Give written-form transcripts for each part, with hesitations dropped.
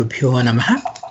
ಗುರುಭ್ಯೋ ನಮಃ.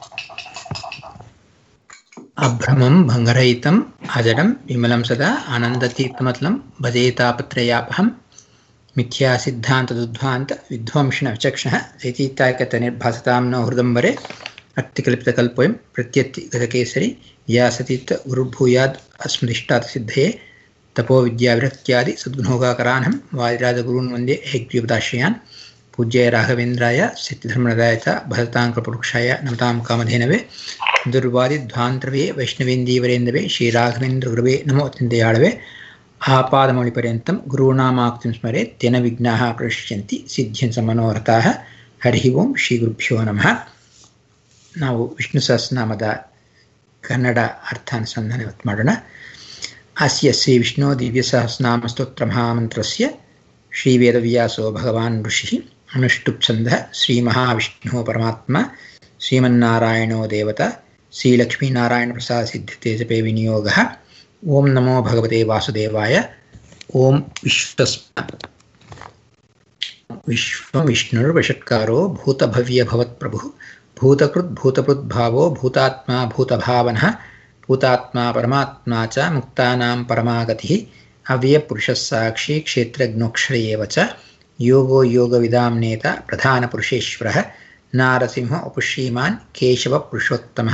ಅಭ್ರಮಂ ಭಂಗರಹಿತಂ ಅಜಡಂ ವಿಮಲಂ ಸದಾ ಆನಂದತೀರ್ಥಮತಲಂ ಭಜೇತಾಪತ್ರಯಾಪಹಂ ಮಿಥ್ಯಾ ಸಿದ್ಧಾಂತದುದ್ಧ್ವಾಂತ ವಿಧ್ವಂಸನ ವಿಚಕ್ಷಣಃ ಜೈತೀತಾಯಕತನಿರ್ಭಾಸತಾಂ ನ ಹೃದಂಬರೆ ಅರ್ಥಿಕಲ್ಪಿತಕಲ್ಪೋಯಂ ಪ್ರತ್ಯತ್ತಿ ಗತಕೇಸರಿ ವ್ಯಾಸತೀರ್ಥ ಗುರುರ್ಭೂಯಾದ್ ಅಸ್ಮದಿಷ್ಟಾತ ಸಿದ್ಧಯೇ ತಪೋ ವಿದ್ಯಾವಿರಕ್ತ್ಯಾದಿ ಸದ್ಗುಣೋಗಾಕರಾನಹಂ ವಾದಿರಾಜಗುರುನ್ ವಂದೇ ಹೇಗ್ಯುಪದಾಶ್ರಯಾನ್ ಪೂಜ್ಯಾಯ ರಾಘವೇಂದ್ರಾಯ ಸತ್ಯಧರ್ಮರದಾಯ ಚ ಭರತಾಂಕಪುರುಕ್ಷಾಯ ನಮತಾಂ ಕಾಮಧೇನವೇ ದುರ್ವಾದಿಧ್ವಾಂತರವೇ ವೈಷ್ಣವೇಂದೀವರೇಂದವೇ ಶ್ರೀರಾಘವೇಂದ್ರ ಗುರುವೇ ನಮೋ ಅತ್ಯಂತಯಾಳವೇ ಆಪಾದಮೌಳಿಪರ್ಯಂತಂ ಗುರುಣಾಮಾಕ್ತಿಂ ಸ್ಮರೆ ತೇನ ವಿಘ್ನಾಃ ಪ್ರಶ್ಯಂತಿ ಸಿದ್ಧ್ಯಂತ ಮನೋರಥಾಃ. ಹರಿ ಓಂ ಶ್ರೀ ಗುರುಭ್ಯೋ ನಮಃ. ನಾವು ವಿಷ್ಣು ಸಹಸ್ರನಾಮದ ಕನ್ನಡ ಅರ್ಥಾನುಸಂಧಾನ ಇವತ್ತು ಮಾಡೋಣ. ಅಸ್ಯ ಶ್ರೀ ವಿಷ್ಣು ದಿವ್ಯ ಸಹಸ್ರನಾಮ ಸ್ತೋತ್ರ ಮಹಾಮಂತ್ರಸ್ಯ ಶ್ರೀ ವೇದವ್ಯಾಸೋ ಭಗವಾನ್ ಋಷಿ ಅನುಷ್ಠುಪ್ ಛಂದಃ ಶ್ರೀ ಮಹಾವಿಷ್ಣು ಪರಮಾತ್ಮ ಶ್ರೀಮನ್ನಾರಾಯಣೋ ದೇವತಾ ಶ್ರೀ ಲಕ್ಷ್ಮೀನಾರಾಯಣ ಪ್ರಸಾದ ಸಿದ್ಧತೆ ಜಪೇ ವಿನಿಯೋಗಃ. ಓಂ ನಮೋ ಭಗವತೆ ವಾಸುದೇವಾಯ. ಓಂ ವಿಶ್ವಂ ವಿಷ್ಣುರ್ವಷಟ್ಕಾರೋ ಭೂತಭವ್ಯ ಭವತ್ಪ್ರಭು ಭೂತಕೃತ್ ಭೂತಪೃದ್ಭಾವೋ ಭೂತಾತ್ಮ ಭೂತಭಾವನಃ ಭೂತಾತ್ಮ ಪರಮಾತ್ಮ ಚ ಮುಕ್ತಾನಾಂ ಪರಮಾಗತಿಃ ಅವ್ಯಯಪುರುಷಸ್ಸಾಕ್ಷಿ ಕ್ಷೇತ್ರಜ್ಞೋಕ್ಷರ ಏವ ಚ ಯೋಗೋ ಯೋಗವಿದಾಂ ನೇತ ಪ್ರಧಾನಪುರುಷೇಶ್ವರಃ ನಾರಸಿಂಹ ಉಪಶ್ರೀಮಾನ್ ಕೇಶವ ಪುರುಷೋತ್ತಮಃ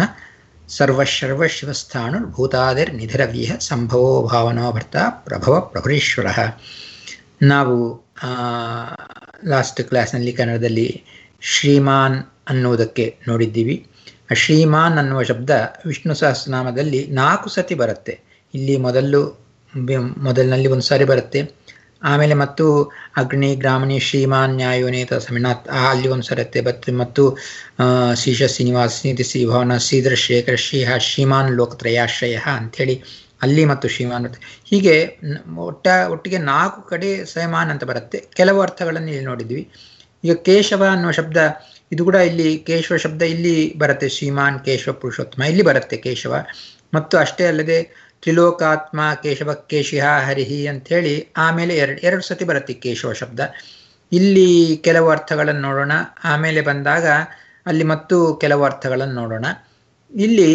ಸರ್ವಶರ್ವಶಿವಸ್ಥಾಣುರ್ಭೂತಾದಿರ್ನಿಧಿರವ್ಯಃ ಸಂಭವೋ ಭಾವನೋ ಭರ್ತ ಪ್ರಭವ ಪ್ರಭುರೇಶ್ವರಃ. ನಾವು ಲಾಸ್ಟ್ ಕ್ಲಾಸ್ನಲ್ಲಿ ಕನ್ನಡದಲ್ಲಿ ಶ್ರೀಮಾನ್ ಅನ್ನುವುದಕ್ಕೆ ನೋಡಿದ್ದೀವಿ. ಶ್ರೀಮಾನ್ ಅನ್ನುವ ಶಬ್ದ ವಿಷ್ಣು ಸಹಸ್ರನಾಮದಲ್ಲಿ 4 ಸತಿ ಬರುತ್ತೆ. ಇಲ್ಲಿ ಮೊದಲಿನಲ್ಲಿ ಒಂದು ಸಾರಿ ಬರುತ್ತೆ, ಆಮೇಲೆ ಮತ್ತು ಅಗ್ನಿ ಗ್ರಾಮಣಿ ಶ್ರೀಮಾನ್ ನ್ಯಾಯೋನೇತ ಸಮಿನಾಥ್ ಅಲ್ಲಿ ಒಂದು ಸರತ್ತೆ ಮತ್ತು ಶ್ರೀಶ ಶ್ರೀನಿವಾಸ ನೀತಿ ಶ್ರೀಭವನ ಶ್ರೀಧರ ಶೇಖರ ಶ್ರೀಹ ಶ್ರೀಮಾನ್ ಲೋಕತ್ರಯಾಶ್ರಯ ಅಂಥೇಳಿ ಅಲ್ಲಿ ಮತ್ತು ಶ್ರೀಮಾನ್ ಬರುತ್ತೆ. ಹೀಗೆ ಒಟ್ಟಿಗೆ 4 ಕಡೆ ಶ್ರೀಮಾನ್ ಅಂತ ಬರುತ್ತೆ. ಕೆಲವು ಅರ್ಥಗಳನ್ನು ಇಲ್ಲಿ ನೋಡಿದ್ವಿ. ಈಗ ಕೇಶವ ಅನ್ನುವ ಶಬ್ದ ಇದು ಕೂಡ ಇಲ್ಲಿ ಕೇಶವ ಶಬ್ದ ಇಲ್ಲಿ ಬರುತ್ತೆ. ಶ್ರೀಮಾನ್ ಕೇಶವ ಪುರುಷೋತ್ತಮ ಇಲ್ಲಿ ಬರುತ್ತೆ ಕೇಶವ. ಮತ್ತು ಅಷ್ಟೇ ಅಲ್ಲದೆ ತ್ರಿಲೋಕಾತ್ಮ ಕೇಶವ ಕೇಶಿಹ ಹರಿಹಿ ಅಂಥೇಳಿ ಆಮೇಲೆ ಎರಡು ಸತಿ ಬರುತ್ತೆ ಕೇಶವ ಶಬ್ದ. ಇಲ್ಲಿ ಕೆಲವು ಅರ್ಥಗಳನ್ನು ನೋಡೋಣ, ಆಮೇಲೆ ಬಂದಾಗ ಅಲ್ಲಿ ಮತ್ತು ಕೆಲವು ಅರ್ಥಗಳನ್ನು ನೋಡೋಣ. ಇಲ್ಲಿ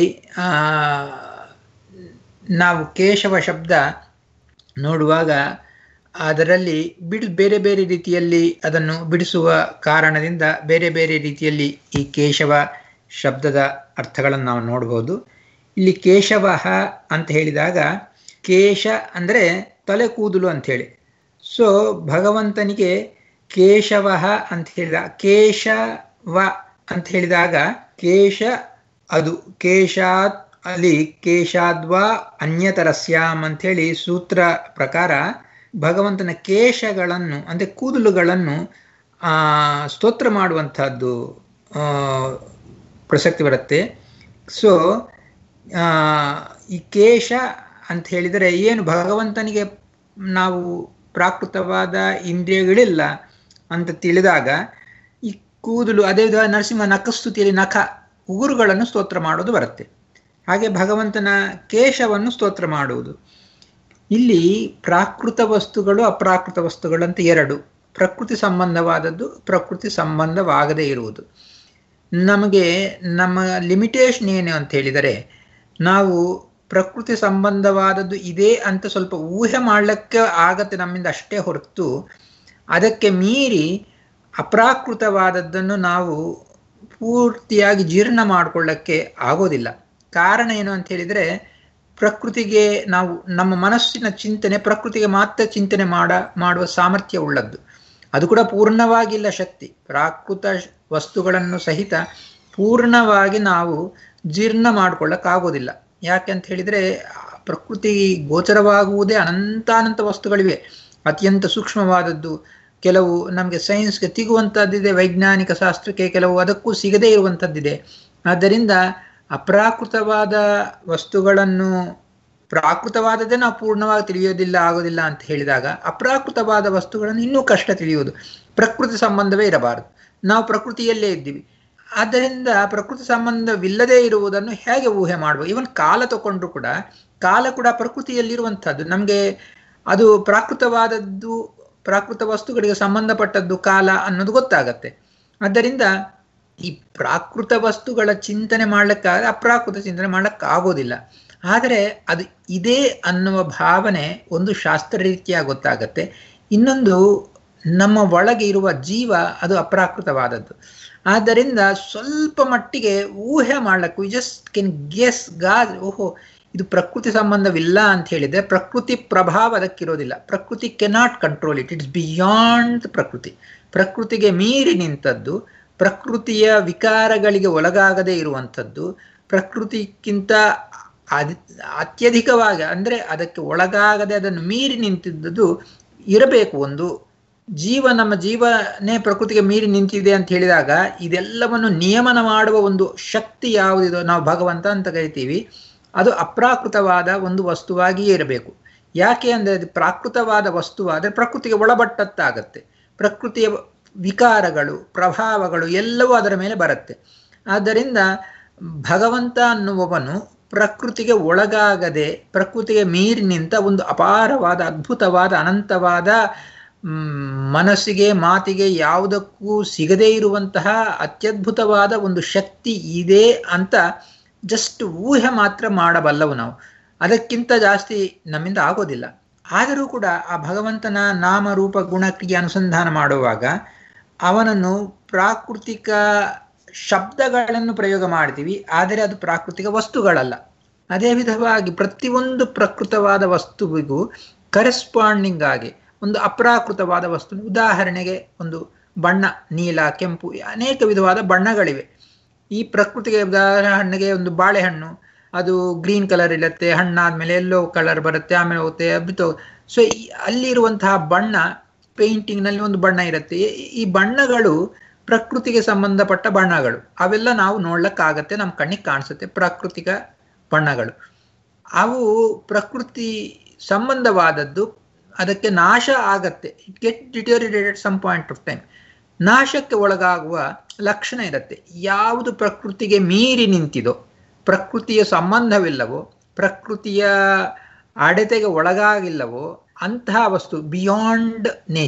ನಾವು ಕೇಶವ ಶಬ್ದ ನೋಡುವಾಗ ಅದರಲ್ಲಿ ಬೇರೆ ಬೇರೆ ರೀತಿಯಲ್ಲಿ ಅದನ್ನು ಬಿಡಿಸುವ ಕಾರಣದಿಂದ ಬೇರೆ ಬೇರೆ ರೀತಿಯಲ್ಲಿ ಈ ಕೇಶವ ಶಬ್ದದ ಅರ್ಥಗಳನ್ನು ನಾವು ನೋಡ್ಬೋದು. ಇಲ್ಲಿ ಕೇಶವ ಅಂತ ಹೇಳಿದಾಗ ಕೇಶ ಅಂದರೆ ತಲೆ ಕೂದಲು ಅಂಥೇಳಿ. ಸೊ ಭಗವಂತನಿಗೆ ಕೇಶವ ಅಂತ ಹೇಳಿದಾಗ ಕೇಶವ ಅಂತ ಹೇಳಿದಾಗ ಕೇಶ ಅದು ಕೇಶಾತ್ ಅಲ್ಲಿ ಕೇಶಾದ್ವಾ ಅನ್ಯತರಸ್ಯಾಮ್ ಅಂಥೇಳಿ ಸೂತ್ರ ಪ್ರಕಾರ ಭಗವಂತನ ಕೇಶಗಳನ್ನು ಅಂದರೆ ಕೂದಲುಗಳನ್ನು ಸ್ತೋತ್ರ ಮಾಡುವಂಥದ್ದು ಪ್ರಸಕ್ತಿ ಬರುತ್ತೆ. ಸೊ ಈ ಕೇಶ ಅಂತ ಹೇಳಿದರೆ ಏನು, ಭಗವಂತನಿಗೆ ನಾವು ಪ್ರಾಕೃತವಾದ ಇಂದ್ರಿಯಗಳಿಲ್ಲ ಅಂತ ತಿಳಿದಾಗ ಈ ಕೂದಲು, ಅದೇ ವಿಧ ನರಸಿಂಹ ನಖಸ್ತುತಿಯಲ್ಲಿ ನಖ ಉಗುರುಗಳನ್ನು ಸ್ತೋತ್ರ ಮಾಡೋದು ಬರುತ್ತೆ. ಹಾಗೆ ಭಗವಂತನ ಕೇಶವನ್ನು ಸ್ತೋತ್ರ ಮಾಡುವುದು. ಇಲ್ಲಿ ಪ್ರಾಕೃತ ವಸ್ತುಗಳು ಅಪ್ರಾಕೃತ ವಸ್ತುಗಳಂತ 2, ಪ್ರಕೃತಿ ಸಂಬಂಧವಾದದ್ದು ಪ್ರಕೃತಿ ಸಂಬಂಧವಾಗದೇ ಇರುವುದು. ನಮಗೆ ನಮ್ಮ ಲಿಮಿಟೇಷನ್ ಏನು ಅಂತ ಹೇಳಿದರೆ, ನಾವು ಪ್ರಕೃತಿ ಸಂಬಂಧವಾದದ್ದು ಇದೆ ಅಂತ ಸ್ವಲ್ಪ ಊಹೆ ಮಾಡಲಿಕ್ಕೆ ಆಗತ್ತೆ ನಮ್ಮಿಂದ ಅಷ್ಟೇ ಹೊರತು ಅದಕ್ಕೆ ಮೀರಿ ಅಪ್ರಾಕೃತವಾದದ್ದನ್ನು ನಾವು ಪೂರ್ತಿಯಾಗಿ ಜೀರ್ಣ ಮಾಡಿಕೊಳ್ಳಕ್ಕೆ ಆಗೋದಿಲ್ಲ. ಕಾರಣ ಏನು ಅಂತ ಹೇಳಿದರೆ, ಪ್ರಕೃತಿಗೆ ನಾವು ನಮ್ಮ ಮನಸ್ಸಿನ ಚಿಂತನೆ ಪ್ರಕೃತಿಗೆ ಮಾತ್ರ ಚಿಂತನೆ ಮಾಡುವ ಸಾಮರ್ಥ್ಯ ಉಳ್ಳದ್ದು. ಅದು ಕೂಡ ಪೂರ್ಣವಾಗಿಲ್ಲ ಶಕ್ತಿ. ಪ್ರಾಕೃತ ವಸ್ತುಗಳನ್ನು ಸಹಿತ ಪೂರ್ಣವಾಗಿ ನಾವು ಜೀರ್ಣ ಮಾಡ್ಕೊಳ್ಳೋಕ್ಕಾಗೋದಿಲ್ಲ. ಯಾಕೆ ಅಂತ ಹೇಳಿದರೆ ಪ್ರಕೃತಿ ಗೋಚರವಾಗುವುದೇ ಅನಂತಾನಂತ ವಸ್ತುಗಳಿವೆ. ಅತ್ಯಂತ ಸೂಕ್ಷ್ಮವಾದದ್ದು ಕೆಲವು ನಮಗೆ ಸೈನ್ಸ್ಗೆ ಸಿಗುವಂಥದ್ದಿದೆ, ವೈಜ್ಞಾನಿಕ ಶಾಸ್ತ್ರಕ್ಕೆ ಕೆಲವು ಅದಕ್ಕೂ ಸಿಗದೇ ಇರುವಂಥದ್ದಿದೆ. ಆದ್ದರಿಂದ ಅಪ್ರಾಕೃತವಾದ ವಸ್ತುಗಳನ್ನು ಪ್ರಾಕೃತವಾದದ್ದೇ ನಾವು ಪೂರ್ಣವಾಗಿ ತಿಳಿಯೋದಿಲ್ಲ ಆಗೋದಿಲ್ಲ ಅಂತ ಹೇಳಿದಾಗ ಅಪ್ರಾಕೃತವಾದ ವಸ್ತುಗಳನ್ನು ಇನ್ನೂ ಕಷ್ಟ ತಿಳಿಯೋದು. ಪ್ರಕೃತಿ ಸಂಬಂಧವೇ ಇರಬಾರದು. ನಾವು ಪ್ರಕೃತಿಯಲ್ಲೇ ಇದ್ದೀವಿ. ಆದ್ದರಿಂದ ಪ್ರಕೃತಿ ಸಂಬಂಧವಿಲ್ಲದೆ ಇರುವುದನ್ನು ಹೇಗೆ ಊಹೆ ಮಾಡುವ? ಇವನ್ ಕಾಲ ತಗೊಂಡ್ರು ಕೂಡ ಕಾಲ ಕೂಡ ಪ್ರಕೃತಿಯಲ್ಲಿರುವಂಥದ್ದು. ನಮಗೆ ಅದು ಪ್ರಾಕೃತ ವಸ್ತುಗಳಿಗೆ ಸಂಬಂಧಪಟ್ಟದ್ದು ಕಾಲ ಅನ್ನೋದು ಗೊತ್ತಾಗತ್ತೆ. ಆದ್ದರಿಂದ ಈ ಪ್ರಾಕೃತ ವಸ್ತುಗಳ ಚಿಂತನೆ ಮಾಡ್ಲಿಕ್ಕಾದ್ರೆ ಅಪ್ರಾಕೃತ ಚಿಂತನೆ ಮಾಡ್ಲಿಕ್ಕಾಗೋದಿಲ್ಲ. ಆದರೆ ಅದು ಇದೆ ಅನ್ನುವ ಭಾವನೆ ಒಂದು ಶಾಸ್ತ್ರ ರೀತಿಯಾಗಿ ಗೊತ್ತಾಗತ್ತೆ. ಇನ್ನೊಂದು ನಮ್ಮ ಒಳಗೆ ಇರುವ ಜೀವ ಅದು ಅಪ್ರಾಕೃತವಾದದ್ದು. ಆದ್ದರಿಂದ ಸ್ವಲ್ಪ ಮಟ್ಟಿಗೆ ಊಹೆ ಮಾಡ್ಲಿಕ್ಕೆ ಜಸ್ಟ್ ಕೆನ್ ಗೆಸ್ ಓಹೋ ಇದು ಪ್ರಕೃತಿ ಸಂಬಂಧವಿಲ್ಲ ಅಂತ ಹೇಳಿದ್ರೆ ಪ್ರಕೃತಿ ಪ್ರಭಾವ ಅದಕ್ಕಿರೋದಿಲ್ಲ. ಪ್ರಕೃತಿ cannot control it, it's beyond ಪ್ರಕೃತಿ. ಪ್ರಕೃತಿಗೆ ಮೀರಿ ನಿಂತದ್ದು, ಪ್ರಕೃತಿಯ ವಿಕಾರಗಳಿಗೆ ಒಳಗಾಗದೇ ಇರುವಂಥದ್ದು, ಪ್ರಕೃತಿಗಿಂತ ಅತ್ಯಧಿಕವಾಗಿ ಅಂದರೆ ಅದಕ್ಕೆ ಒಳಗಾಗದೆ ಅದನ್ನು ಮೀರಿ ನಿಂತಿದ್ದದ್ದು ಇರಬೇಕು. ಒಂದು ನಮ್ಮ ಜೀವನೇ ಪ್ರಕೃತಿಗೆ ಮೀರಿ ನಿಂತಿದೆ ಅಂತ ಹೇಳಿದಾಗ ಇದೆಲ್ಲವನ್ನು ನಿಯಮನ ಮಾಡುವ ಒಂದು ಶಕ್ತಿ ಯಾವುದಿದೋ ನಾವು ಭಗವಂತ ಅಂತ ಕರಿತೀವಿ, ಅದು ಅಪ್ರಾಕೃತವಾದ ಒಂದು ವಸ್ತುವಾಗಿಯೇ ಇರಬೇಕು. ಯಾಕೆ ಅಂದರೆ ಅದು ಪ್ರಾಕೃತವಾದ ವಸ್ತುವಾದರೆ ಪ್ರಕೃತಿಗೆ ಒಳಪಟ್ಟತ್ತಾಗತ್ತೆ. ಪ್ರಕೃತಿಯ ವಿಕಾರಗಳು ಪ್ರಭಾವಗಳು ಎಲ್ಲವೂ ಅದರ ಮೇಲೆ ಬರುತ್ತೆ. ಆದ್ದರಿಂದ ಭಗವಂತ ಅನ್ನುವವನು ಪ್ರಕೃತಿಗೆ ಒಳಗಾಗದೆ ಪ್ರಕೃತಿಗೆ ಮೀರಿ ನಿಂತ ಒಂದು ಅಪಾರವಾದ ಅದ್ಭುತವಾದ ಅನಂತವಾದ ಮನಸ್ಸಿಗೆ ಮಾತಿಗೆ ಯಾವುದಕ್ಕೂ ಸಿಗದೇ ಇರುವಂತಹ ಅತ್ಯದ್ಭುತವಾದ ಒಂದು ಶಕ್ತಿ ಇದೆ ಅಂತ ಜಸ್ಟ್ ಊಹೆ ಮಾತ್ರ ಮಾಡಬಲ್ಲವು ನಾವು. ಅದಕ್ಕಿಂತ ಜಾಸ್ತಿ ನಮ್ಮಿಂದ ಆಗೋದಿಲ್ಲ. ಆದರೂ ಕೂಡ ಆ ಭಗವಂತನ ನಾಮ ರೂಪ ಗುಣ ಕ್ರಿಯೆ ಅನುಸಂಧಾನ ಮಾಡುವಾಗ ಅವನನ್ನು ಪ್ರಾಕೃತಿಕ ಶಬ್ದಗಳನ್ನು ಪ್ರಯೋಗ ಮಾಡ್ತೀವಿ, ಆದರೆ ಅದು ಪ್ರಾಕೃತಿಕ ವಸ್ತುಗಳಲ್ಲ. ಅದೇ ವಿಧವಾಗಿ ಪ್ರತಿಯೊಂದು ಪ್ರಕೃತವಾದ ವಸ್ತುವಿಗೂ ಕರೆಸ್ಪಾಂಡಿಂಗ್ ಆಗಿ ಒಂದು ಅಪ್ರಾಕೃತವಾದ ವಸ್ತು, ಉದಾಹರಣೆಗೆ ಒಂದು ಬಣ್ಣ, ನೀಲ, ಕೆಂಪು, ಅನೇಕ ವಿಧವಾದ ಬಣ್ಣಗಳಿವೆ. ಈ ಪ್ರಕೃತಿಗೆ ಉದಾಹರಣೆಗೆ ಒಂದು ಬಾಳೆಹಣ್ಣು, ಅದು ಗ್ರೀನ್ ಕಲರ್ ಇರುತ್ತೆ, ಹಣ್ಣಾದ್ಮೇಲೆ ಎಲ್ಲೋ ಕಲರ್ ಬರುತ್ತೆ, ಆಮೇಲೆ ಹೋಗುತ್ತೆ ಬಿತ್ತೋ. ಸೊ ಅಲ್ಲಿರುವಂತಹ ಬಣ್ಣ, ಪೇಂಟಿಂಗ್ನಲ್ಲಿ ಒಂದು ಬಣ್ಣ ಇರುತ್ತೆ. ಈ ಬಣ್ಣಗಳು ಪ್ರಕೃತಿಗೆ ಸಂಬಂಧಪಟ್ಟ ಬಣ್ಣಗಳು. ಅವೆಲ್ಲ ನಾವು ನೋಡ್ಲಿಕ್ಕಾಗತ್ತೆ, ನಮ್ಮ ಕಣ್ಣಿಗೆ ಕಾಣಿಸುತ್ತೆ ಪ್ರಾಕೃತಿಕ ಬಣ್ಣಗಳು. ಅವು ಪ್ರಕೃತಿ ಸಂಬಂಧವಾದದ್ದು, ಅದಕ್ಕೆ ನಾಶ ಆಗತ್ತೆ. It get deteriorated some point of time. ನಾಶಕ್ಕೆ ಒಳಗಾಗುವ ಲಕ್ಷಣ ಇರುತ್ತೆ. ಯಾವುದು ಪ್ರಕೃತಿಗೆ ಮೀರಿ ನಿಂತಿದೋ, ಪ್ರಕೃತಿಯ ಸಂಬಂಧವಿಲ್ಲವೋ, ಪ್ರಕೃತಿಯ ಅಡೆತೆಗೆ ಒಳಗಾಗಿಲ್ಲವೋ ಅಂತಹ ವಸ್ತು ಬಿಯಾಂಡ್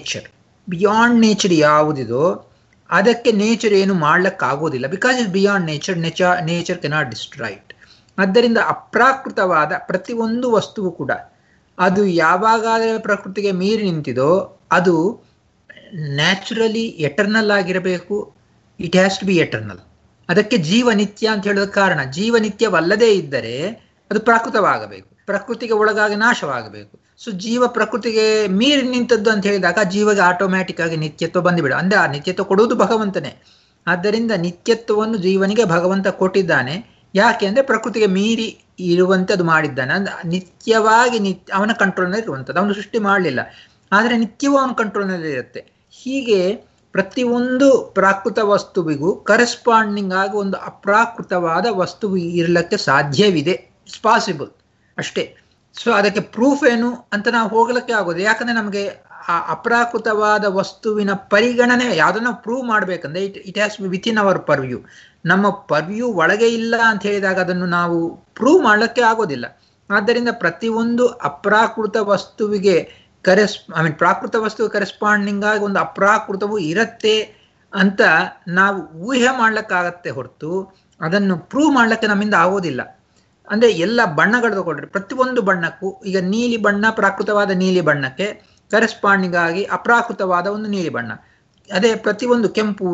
ನೇಚರ್ ಯಾವುದಿದೋ ಅದಕ್ಕೆ ನೇಚರ್ ಏನು ಮಾಡ್ಲಿಕ್ಕಾಗೋದಿಲ್ಲ. Because is beyond nature cannot destroy it. ಆದ್ದರಿಂದ ಅಪ್ರಾಕೃತವಾದ ಪ್ರತಿಯೊಂದು ವಸ್ತುವು ಕೂಡ ಅದು ಯಾವಾಗಾದರೆ ಪ್ರಕೃತಿಗೆ ಮೀರಿ ನಿಂತಿದೋ ಅದು ನ್ಯಾಚುರಲಿ ಎಟರ್ನಲ್ ಆಗಿರಬೇಕು. It has to be eternal. ಅದಕ್ಕೆ ಜೀವನಿತ್ಯ ಅಂತ ಹೇಳೋದ ಕಾರಣ. ಜೀವನಿತ್ಯವಲ್ಲದೇ ಇದ್ದರೆ ಅದು ಪ್ರಾಕೃತವಾಗಬೇಕು, ಪ್ರಕೃತಿಗೆ ಒಳಗಾಗಿ ನಾಶವಾಗಬೇಕು. ಸೊ ಜೀವ ಪ್ರಕೃತಿಗೆ ಮೀರಿ ನಿಂತದ್ದು ಅಂತ ಹೇಳಿದಾಗ ಜೀವಗೆ ಆಟೋಮ್ಯಾಟಿಕ್ ಆಗಿ ನಿತ್ಯತ್ವ ಬಂದುಬಿಡ. ಅಂದರೆ ಆ ನಿತ್ಯತ್ವ ಕೊಡುವುದು ಭಗವಂತನೇ. ಆದ್ದರಿಂದ ನಿತ್ಯತ್ವವನ್ನು ಜೀವನಿಗೆ ಭಗವಂತ ಕೊಟ್ಟಿದ್ದಾನೆ. ಯಾಕೆ ಅಂದರೆ ಪ್ರಕೃತಿಗೆ ಮೀರಿ ಇರುವಂತೆ ಅದು ಮಾಡಿದ್ದಾನೆ. ಅಂದ್ರೆ ನಿತ್ಯವಾಗಿ ಅವನ ಕಂಟ್ರೋಲ್ನಲ್ಲಿ ಇರುವಂಥದ್ದು. ಅವನು ಸೃಷ್ಟಿ ಮಾಡಲಿಲ್ಲ, ಆದರೆ ನಿತ್ಯವೂ ಅವನ ಕಂಟ್ರೋಲ್ನಲ್ಲಿ ಇರುತ್ತೆ. ಹೀಗೆ ಪ್ರತಿಯೊಂದು ಪ್ರಾಕೃತ ವಸ್ತುವಿಗೂ ಕರೆಸ್ಪಾಂಡಿಂಗ್ ಆಗಿ ಒಂದು ಅಪ್ರಾಕೃತವಾದ ವಸ್ತು ಇರಲಿಕ್ಕೆ ಸಾಧ್ಯವಿದೆ. ಇಟ್ಸ್ ಪಾಸಿಬಲ್ ಅಷ್ಟೇ. ಸೊ ಅದಕ್ಕೆ ಪ್ರೂಫ್ ಏನು ಅಂತ ನಾವು ಹೋಗ್ಲಿಕ್ಕೆ ಆಗೋದು. ಯಾಕಂದ್ರೆ ನಮಗೆ ಆ ಅಪ್ರಾಕೃತವಾದ ವಸ್ತುವಿನ ಪರಿಗಣನೆ ಯಾವುದನ್ನ ಪ್ರೂವ್ ಮಾಡ್ಬೇಕಂದ್ರೆ it has be within our purview. ನಮ್ಮ ಪರ್ವ್ಯೂ ಒಳಗೆ ಇಲ್ಲ ಅಂತ ಹೇಳಿದಾಗ ಅದನ್ನು ನಾವು ಪ್ರೂವ್ ಮಾಡ್ಲಿಕ್ಕೆ ಆಗೋದಿಲ್ಲ. ಆದ್ದರಿಂದ ಪ್ರತಿಯೊಂದು ಅಪ್ರಾಕೃತ ವಸ್ತುವಿಗೆ ಪ್ರಾಕೃತ ವಸ್ತುವಿಗೆ ಕರೆಸ್ಪಾಂಡಿಂಗ್ ಆಗಿ ಒಂದು ಅಪ್ರಾಕೃತವು ಇರತ್ತೆ ಅಂತ ನಾವು ಊಹೆ ಮಾಡ್ಲಿಕ್ಕಾಗತ್ತೆ ಹೊರತು ಅದನ್ನು ಪ್ರೂವ್ ಮಾಡ್ಲಿಕ್ಕೆ ನಮ್ಮಿಂದ ಆಗೋದಿಲ್ಲ. ಅಂದ್ರೆ ಎಲ್ಲ ಬಣ್ಣಗಳು ತಗೊಂಡ್ರೆ ಪ್ರತಿಯೊಂದು ಬಣ್ಣಕ್ಕೂ, ಈಗ ನೀಲಿ ಬಣ್ಣ ಪ್ರಾಕೃತವಾದ ನೀಲಿ ಬಣ್ಣಕ್ಕೆ ಕರೆಸ್ಪಾಂಡಿಂಗ್ ಆಗಿ ಅಪ್ರಾಕೃತವಾದ ಒಂದು ನೀಲಿ ಬಣ್ಣ. ಅದೇ ಪ್ರತಿಯೊಂದು ಕೆಂಪು,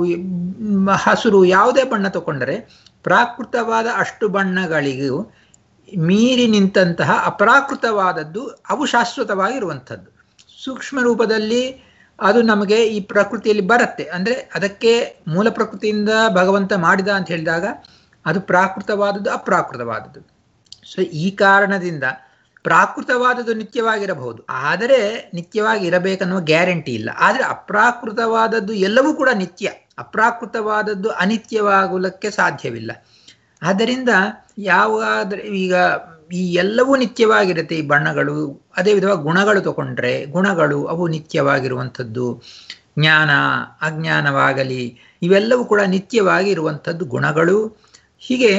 ಹಸಿರು, ಯಾವುದೇ ಬಣ್ಣ ತಗೊಂಡರೆ ಪ್ರಾಕೃತವಾದ ಅಷ್ಟು ಬಣ್ಣಗಳಿಗೂ ಮೀರಿ ನಿಂತಹ ಅಪ್ರಾಕೃತವಾದದ್ದು ಅವು ಶಾಶ್ವತವಾಗಿರುವಂಥದ್ದು. ಸೂಕ್ಷ್ಮ ರೂಪದಲ್ಲಿ ಅದು ನಮಗೆ ಈ ಪ್ರಕೃತಿಯಲ್ಲಿ ಬರುತ್ತೆ. ಅಂದರೆ ಅದಕ್ಕೆ ಮೂಲ ಪ್ರಕೃತಿಯಿಂದ ಭಗವಂತ ಮಾಡಿದ ಅಂತ ಹೇಳಿದಾಗ ಅದು ಪ್ರಾಕೃತವಾದದ್ದು ಅಪ್ರಾಕೃತವಾದದ್ದು. ಸೊ ಈ ಕಾರಣದಿಂದ ಪ್ರಾಕೃತವಾದದ್ದು ನಿತ್ಯವಾಗಿರಬಹುದು, ಆದರೆ ನಿತ್ಯವಾಗಿ ಇರಬೇಕನ್ನುವ ಗ್ಯಾರಂಟಿ ಇಲ್ಲ. ಆದರೆ ಅಪ್ರಾಕೃತವಾದದ್ದು ಎಲ್ಲವೂ ಕೂಡ ನಿತ್ಯ, ಅಪ್ರಾಕೃತವಾದದ್ದು ಅನಿತ್ಯವಾಗಲಿಕ್ಕೆ ಸಾಧ್ಯವಿಲ್ಲ. ಆದ್ದರಿಂದ ಯಾವಾದ್ರೆ ಈಗ ಈ ಎಲ್ಲವೂ ನಿತ್ಯವಾಗಿರುತ್ತೆ ಈ ಬಣ್ಣಗಳು. ಅದೇ ವಿಧವಾಗಿ ಗುಣಗಳು ತಗೊಂಡ್ರೆ ಗುಣಗಳು ಅವು ನಿತ್ಯವಾಗಿರುವಂಥದ್ದು. ಜ್ಞಾನ ಅಜ್ಞಾನವಾಗಲಿ ಇವೆಲ್ಲವೂ ಕೂಡ ನಿತ್ಯವಾಗಿ ಇರುವಂಥದ್ದು ಗುಣಗಳು. ಹೀಗೆ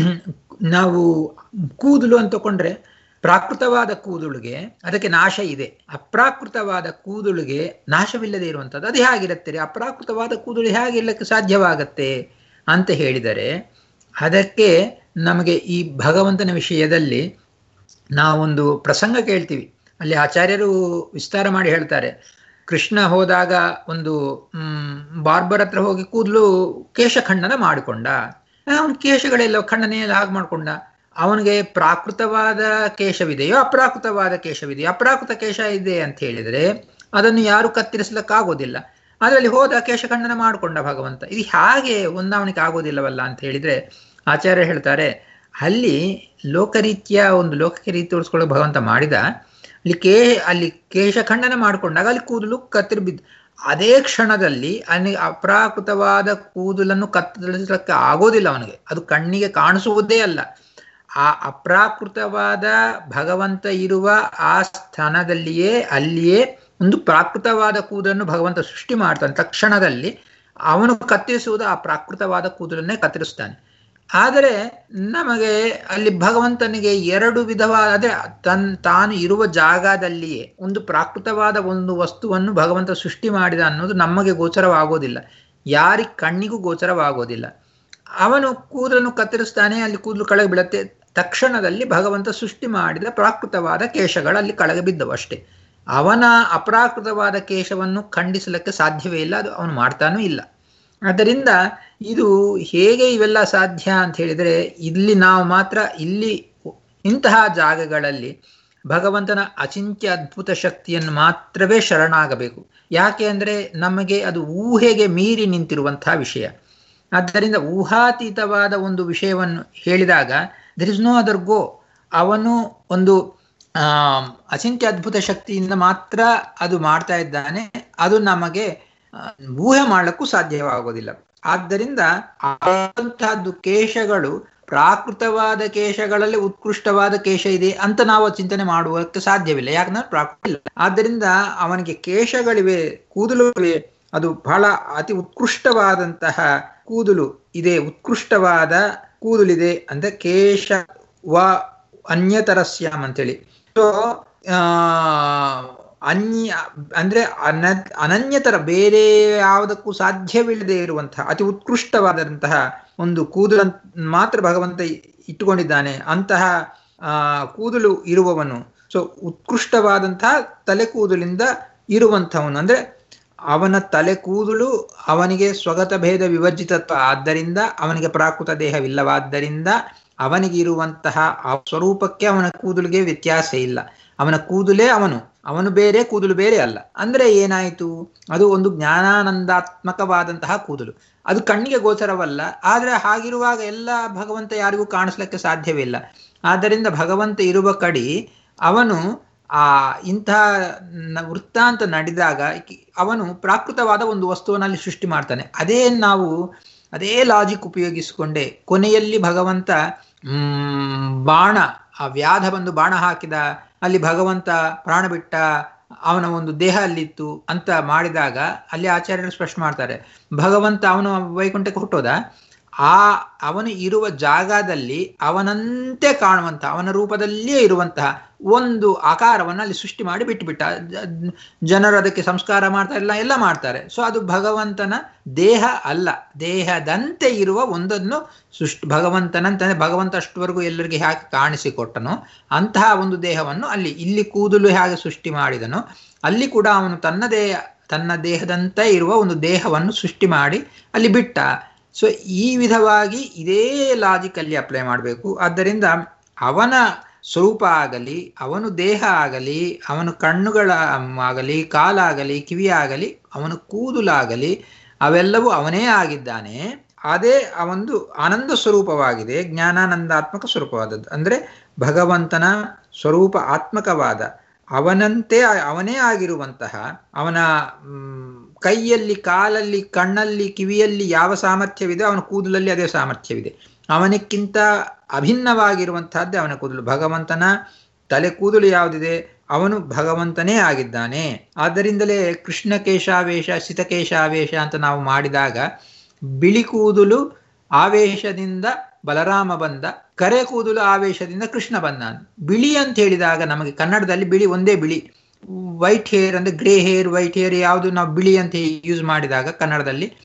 ನಾವು ಕೂದಲು ಅಂತ ತಗೊಂಡ್ರೆ ಪ್ರಾಕೃತವಾದ ಕೂದಲುಗೆ ಅದಕ್ಕೆ ನಾಶ ಇದೆ, ಅಪ್ರಾಕೃತವಾದ ಕೂದಲುಗೆ ನಾಶವಿಲ್ಲದೆ ಇರುವಂಥದ್ದು. ಅದು ಹೇಗಿರುತ್ತೆ? ಅಪ್ರಾಕೃತವಾದ ಕೂದಲು ಹೇಗಿರ್ಲಿಕ್ಕೆ ಸಾಧ್ಯವಾಗತ್ತೆ ಅಂತ ಹೇಳಿದರೆ, ಅದಕ್ಕೆ ನಮಗೆ ಈ ಭಗವಂತನ ವಿಷಯದಲ್ಲಿ ನಾವೊಂದು ಪ್ರಸಂಗ ಕೇಳ್ತೀವಿ. ಅಲ್ಲಿ ಆಚಾರ್ಯರು ವಿಸ್ತಾರ ಮಾಡಿ ಹೇಳ್ತಾರೆ. ಕೃಷ್ಣ ಹೋದಾಗ ಒಂದು ಬಾರ್ಬರ್ ಹತ್ರ ಹೋಗಿ ಕೂದಲು ಕೇಶ ಖಂಡನ ಮಾಡಿಕೊಂಡ. ಅವನ ಕೇಶಗಳೆಲ್ಲ ಖಂಡನೆಯಲ್ಲಿ ಹಾಗೆ ಮಾಡ್ಕೊಂಡ. ಅವನಿಗೆ ಪ್ರಾಕೃತವಾದ ಕೇಶವಿದೆಯೋ ಅಪ್ರಾಕೃತವಾದ ಕೇಶವಿದೆಯೋ? ಅಪ್ರಾಕೃತ ಕೇಶ ಇದೆ ಅಂತ ಹೇಳಿದರೆ ಅದನ್ನು ಯಾರು ಕತ್ತರಿಸ್ಲಿಕ್ಕಾಗೋದಿಲ್ಲ. ಅದರಲ್ಲಿ ಹೋದ ಕೇಶ ಖಂಡನ ಮಾಡಿಕೊಂಡ ಭಗವಂತ. ಇದು ಹಾಗೆ ಹೊಂದಾವಣಿಕೆ ಆಗೋದಿಲ್ಲವಲ್ಲ ಅಂತ ಹೇಳಿದರೆ ಆಚಾರ್ಯ ಹೇಳ್ತಾರೆ, ಅಲ್ಲಿ ಲೋಕರೀತ್ಯ ಒಂದು ಲೋಕಕ್ಕೆ ರೀತಿ ತೋರಿಸ್ಕೊಳ್ಳೋ ಭಗವಂತ ಮಾಡಿದ. ಅಲ್ಲಿ ಕೇಶ ಖಂಡನ ಮಾಡಿಕೊಂಡಾಗ ಅಲ್ಲಿ ಕೂದಲು ಕತ್ತರಿ ಬಿದ್ದು, ಅದೇ ಕ್ಷಣದಲ್ಲಿ ಅವನಿಗೆ ಅಪ್ರಾಕೃತವಾದ ಕೂದಲನ್ನು ಕತ್ತರಿಸಲಿಕ್ಕೆ ಆಗೋದಿಲ್ಲ. ಅವನಿಗೆ ಅದು ಕಣ್ಣಿಗೆ ಕಾಣಿಸುವುದೇ ಅಲ್ಲ. ಆ ಅಪ್ರಾಕೃತವಾದ ಭಗವಂತ ಇರುವ ಆ ಸ್ಥಾನದಲ್ಲಿಯೇ ಅಲ್ಲಿಯೇ ಒಂದು ಪ್ರಾಕೃತವಾದ ಕೂದಲನ್ನು ಭಗವಂತ ಸೃಷ್ಟಿ ಮಾಡ್ತಾನೆ. ತಕ್ಷಣದಲ್ಲಿ ಅವನು ಕತ್ತರಿಸುವುದು ಆ ಪ್ರಾಕೃತವಾದ ಕೂದಲನ್ನೇ ಕತ್ತರಿಸ್ತಾನೆ. ಆದರೆ ನಮಗೆ ಅಲ್ಲಿ ಭಗವಂತನಿಗೆ ಎರಡು ವಿಧವಾದ, ಅದೇ ತಾನು ಇರುವ ಜಾಗದಲ್ಲಿಯೇ ಒಂದು ಪ್ರಾಕೃತವಾದ ಒಂದು ವಸ್ತುವನ್ನು ಭಗವಂತ ಸೃಷ್ಟಿ ಮಾಡಿದ ಅನ್ನೋದು ನಮಗೆ ಗೋಚರವಾಗೋದಿಲ್ಲ, ಯಾರಿಗೆ ಕಣ್ಣಿಗೂ ಗೋಚರವಾಗೋದಿಲ್ಲ. ಅವನು ಕೂದಲನ್ನು ಕತ್ತರಿಸ್ತಾನೆ, ಅಲ್ಲಿ ಕೂದಲು ಕೆಳಗೆ ಬೀಳುತ್ತೆ. ತಕ್ಷಣದಲ್ಲಿ ಭಗವಂತ ಸೃಷ್ಟಿ ಮಾಡಿದ ಪ್ರಾಕೃತವಾದ ಕೇಶಗಳು ಅಲ್ಲಿ ಕೆಳಗೆ ಬಿದ್ದವು ಅಷ್ಟೇ. ಅವನ ಅಪ್ರಾಕೃತವಾದ ಕೇಶವನ್ನು ಖಂಡಿಸಲಿಕ್ಕೆ ಸಾಧ್ಯವೇ ಇಲ್ಲ, ಅದು ಅವನು ಮಾಡ್ತಾನೂ ಇಲ್ಲ. ಆದ್ದರಿಂದ ಇದು ಹೇಗೆ ಇವೆಲ್ಲ ಸಾಧ್ಯ ಅಂತ ಹೇಳಿದರೆ, ಇಲ್ಲಿ ನಾವು ಮಾತ್ರ ಇಲ್ಲಿ ಇಂತಹ ಜಾಗಗಳಲ್ಲಿ ಭಗವಂತನ ಅಚಿಂತ್ಯ ಅದ್ಭುತ ಶಕ್ತಿಯನ್ನು ಮಾತ್ರವೇ ಶರಣಾಗಬೇಕು. ಯಾಕೆ ಅಂದರೆ ನಮಗೆ ಅದು ಊಹೆಗೆ ಮೀರಿ ನಿಂತಿರುವಂತಹ ವಿಷಯ. ಆದ್ದರಿಂದ ಊಹಾತೀತವಾದ ಒಂದು ವಿಷಯವನ್ನು ಹೇಳಿದಾಗ there is no other go. ಅವನು ಒಂದು ಅಚಿಂತ್ಯ ಅದ್ಭುತ ಶಕ್ತಿಯಿಂದ ಮಾತ್ರ ಅದು ಮಾಡ್ತಾ ಇದ್ದಾನೆ. ಅದು ನಮಗೆ ಊಹೆ ಮಾಡಲಿಕ್ಕೂ ಸಾಧ್ಯವಾಗೋದಿಲ್ಲ. ಆದ್ದರಿಂದ ಅಂತಹದ್ದು ಕೇಶಗಳು ಪ್ರಾಕೃತವಾದ ಕೇಶಗಳಲ್ಲಿ ಉತ್ಕೃಷ್ಟವಾದ ಕೇಶ ಇದೆ ಅಂತ ನಾವು ಚಿಂತನೆ ಮಾಡುವುದಕ್ಕೆ ಸಾಧ್ಯವಿಲ್ಲ, ಯಾಕಂದ್ರೆ ಪ್ರಾಕೃತ ಇಲ್ಲ. ಆದ್ದರಿಂದ ಅವನಿಗೆ ಕೇಶಗಳಿವೆ, ಕೂದಲುಗಳಿವೆ, ಅದು ಬಹಳ ಅತಿ ಉತ್ಕೃಷ್ಟವಾದಂತಹ ಕೂದಲು ಇದೆ, ಉತ್ಕೃಷ್ಟವಾದ ಕೂದಲಿದೆ ಅಂತ ಕೇಶ ವ ಅನ್ಯತರಸ್ಯಾಮ್ ಅಂತೇಳಿ. ಸೊ ಅಂದ್ರೆ ಅನನ್ಯತರ, ಬೇರೆ ಯಾವುದಕ್ಕೂ ಸಾಧ್ಯವಿಲ್ಲದೆ ಇರುವಂತಹ ಅತಿ ಉತ್ಕೃಷ್ಟವಾದಂತಹ ಒಂದು ಕೂದಲು ಮಾತ್ರ ಭಗವಂತ ಇಟ್ಟುಕೊಂಡಿದ್ದಾನೆ. ಅಂತಹ ಕೂದಲು ಇರುವವನು, ಸೊ ಉತ್ಕೃಷ್ಟವಾದಂತಹ ತಲೆ ಕೂದಲಿಂದ ಇರುವಂಥವನು, ಅಂದ್ರೆ ಅವನ ತಲೆ ಕೂದಲು ಅವನಿಗೆ ಸ್ವಗತ ಭೇದ ವಿವರ್ಜಿತತ್ವ, ಆದ್ದರಿಂದ ಅವನಿಗೆ ಪ್ರಾಕೃತ ದೇಹವಿಲ್ಲವಾದ್ದರಿಂದ ಅವನಿಗೆ ಇರುವಂತಹ ಆ ಸ್ವರೂಪಕ್ಕೆ ಅವನ ಕೂದಲಿಗೆ ವ್ಯತ್ಯಾಸ ಇಲ್ಲ. ಅವನ ಕೂದಲೇ ಅವನು ಬೇರೆ, ಕೂದಲು ಬೇರೆ ಅಲ್ಲ. ಅಂದ್ರೆ ಏನಾಯಿತು? ಅದು ಒಂದು ಜ್ಞಾನಾನಂದಾತ್ಮಕವಾದಂತಹ ಕೂದಲು, ಅದು ಕಣ್ಣಿಗೆ ಗೋಚರವಲ್ಲ. ಆದರೆ ಹಾಗಿರುವಾಗ ಎಲ್ಲ ಭಗವಂತ ಯಾರಿಗೂ ಕಾಣಿಸ್ಲಿಕ್ಕೆ ಸಾಧ್ಯವಿಲ್ಲ. ಆದ್ದರಿಂದ ಭಗವಂತ ಇರುವ ಕಡೆ ಅವನು ಇಂತಹ ವೃತ್ತಾಂತ ನಡೆದಾಗ ಅವನು ಪ್ರಾಕೃತವಾದ ಒಂದು ವಸ್ತುವನ್ನಲ್ಲಿ ಸೃಷ್ಟಿ ಮಾಡ್ತಾನೆ. ಅದೇ ಲಾಜಿಕ್ ಉಪಯೋಗಿಸಿಕೊಂಡೆ ಕೊನೆಯಲ್ಲಿ ಭಗವಂತ ಬಾಣ, ಆ ವ್ಯಾಧ ಬಂದು ಬಾಣ ಹಾಕಿದ, ಅಲ್ಲಿ ಭಗವಂತ ಪ್ರಾಣ ಬಿಟ್ಟ, ಅವನ ಒಂದು ದೇಹ ಅಲ್ಲಿತ್ತು ಅಂತ ಮಾಡಿದಾಗ ಅಲ್ಲಿ ಆಚಾರ್ಯರು ಸ್ಪಷ್ಟ ಮಾಡ್ತಾರೆ, ಭಗವಂತ ಅವನು ವೈಕುಂಠಕ್ಕೆ ಹುಟ್ಟೋದ, ಅವನು ಇರುವ ಜಾಗದಲ್ಲಿ ಅವನಂತೆ ಕಾಣುವಂತಹ, ಅವನ ರೂಪದಲ್ಲಿಯೇ ಇರುವಂತಹ ಒಂದು ಆಕಾರವನ್ನು ಅಲ್ಲಿ ಸೃಷ್ಟಿ ಮಾಡಿ ಬಿಟ್ಟುಬಿಟ್ಟ. ಜನರು ಅದಕ್ಕೆ ಸಂಸ್ಕಾರ ಮಾಡ್ತಾರೆ, ಎಲ್ಲ ಮಾಡ್ತಾರೆ. ಸೊ ಅದು ಭಗವಂತನ ದೇಹ ಅಲ್ಲ, ದೇಹದಂತೆ ಇರುವ ಒಂದನ್ನು ಭಗವಂತನಂತ, ಭಗವಂತ ಅಷ್ಟುವರೆಗೂ ಎಲ್ಲರಿಗೆ ಹೇಗೆ ಕಾಣಿಸಿಕೊಟ್ಟನೋ ಅಂತಹ ಒಂದು ದೇಹವನ್ನು ಇಲ್ಲಿ ಕೂದಲು ಹೇಗೆ ಸೃಷ್ಟಿ ಮಾಡಿದನೋ ಅಲ್ಲಿ ಕೂಡ ಅವನು ತನ್ನ ದೇಹದಂತೆ ಇರುವ ಒಂದು ದೇಹವನ್ನು ಸೃಷ್ಟಿ ಮಾಡಿ ಅಲ್ಲಿ ಬಿಟ್ಟ. ಸೊ ಈ ವಿಧವಾಗಿ ಇದೇ ಲಾಜಿಕಲ್ಲಿ ಅಪ್ಲೈ ಮಾಡಬೇಕು. ಆದ್ದರಿಂದ ಅವನ ಸ್ವರೂಪ ಆಗಲಿ, ಅವನು ದೇಹ ಆಗಲಿ, ಅವನು ಕಣ್ಣುಗಳ ಆಗಲಿ, ಕಾಲಾಗಲಿ, ಕಿವಿಯಾಗಲಿ, ಅವನ ಕೂದಲಾಗಲಿ, ಅವೆಲ್ಲವೂ ಅವನೇ ಆಗಿದ್ದಾನೆ. ಅದೇ ಅವನದು ಆನಂದ ಸ್ವರೂಪವಾಗಿದೆ, ಜ್ಞಾನಾನಂದಾತ್ಮಕ ಸ್ವರೂಪವಾದದ್ದು. ಅಂದರೆ ಭಗವಂತನ ಸ್ವರೂಪ ಆತ್ಮಕವಾದ, ಅವನಂತೆ ಅವನೇ ಆಗಿರುವಂತಹ, ಅವನ ಕೈಯಲ್ಲಿ, ಕಾಲಲ್ಲಿ, ಕಣ್ಣಲ್ಲಿ, ಕಿವಿಯಲ್ಲಿ ಯಾವ ಸಾಮರ್ಥ್ಯವಿದೆ ಅವನ ಕೂದಲಲ್ಲಿ ಅದೇ ಸಾಮರ್ಥ್ಯವಿದೆ. ಅವನಕ್ಕಿಂತ ಅಭಿನ್ನವಾಗಿರುವಂತಹದ್ದೇ ಅವನ ಕೂದಲು. ಭಗವಂತನ ತಲೆ ಕೂದಲು ಯಾವುದಿದೆ ಅವನು ಭಗವಂತನೇ ಆಗಿದ್ದಾನೆ. ಆದ್ದರಿಂದಲೇ ಕೃಷ್ಣ ಕೇಶಾವೇಶ, ಸಿತಕೇಶಾವೇಶ ಅಂತ ನಾವು ಮಾಡಿದಾಗ ಬಿಳಿ ಕೂದಲು ಆವೇಶದಿಂದ ಬಲರಾಮ ಬಂದ, ಕರೆ ಕೂದಲು ಆವೇಶದಿಂದ ಕೃಷ್ಣ ಬಂದ. ಬಿಳಿ ಅಂತ ಹೇಳಿದಾಗ ನಮಗೆ ಕನ್ನಡದಲ್ಲಿ ಬಿಳಿ ಒಂದೇ ಬಿಳಿ, ವೈಟ್ ಹೇರ್ ಅಂದ್ರೆ ಗ್ರೇ ಹೇರ್, ವೈಟ್ ಹೇರ್ ಯಾವುದು ನಾವು ಬಿಳಿ ಅಂತ ಯೂಸ್ ಮಾಡಿದಾಗ ಕನ್ನಡದಲ್ಲಿ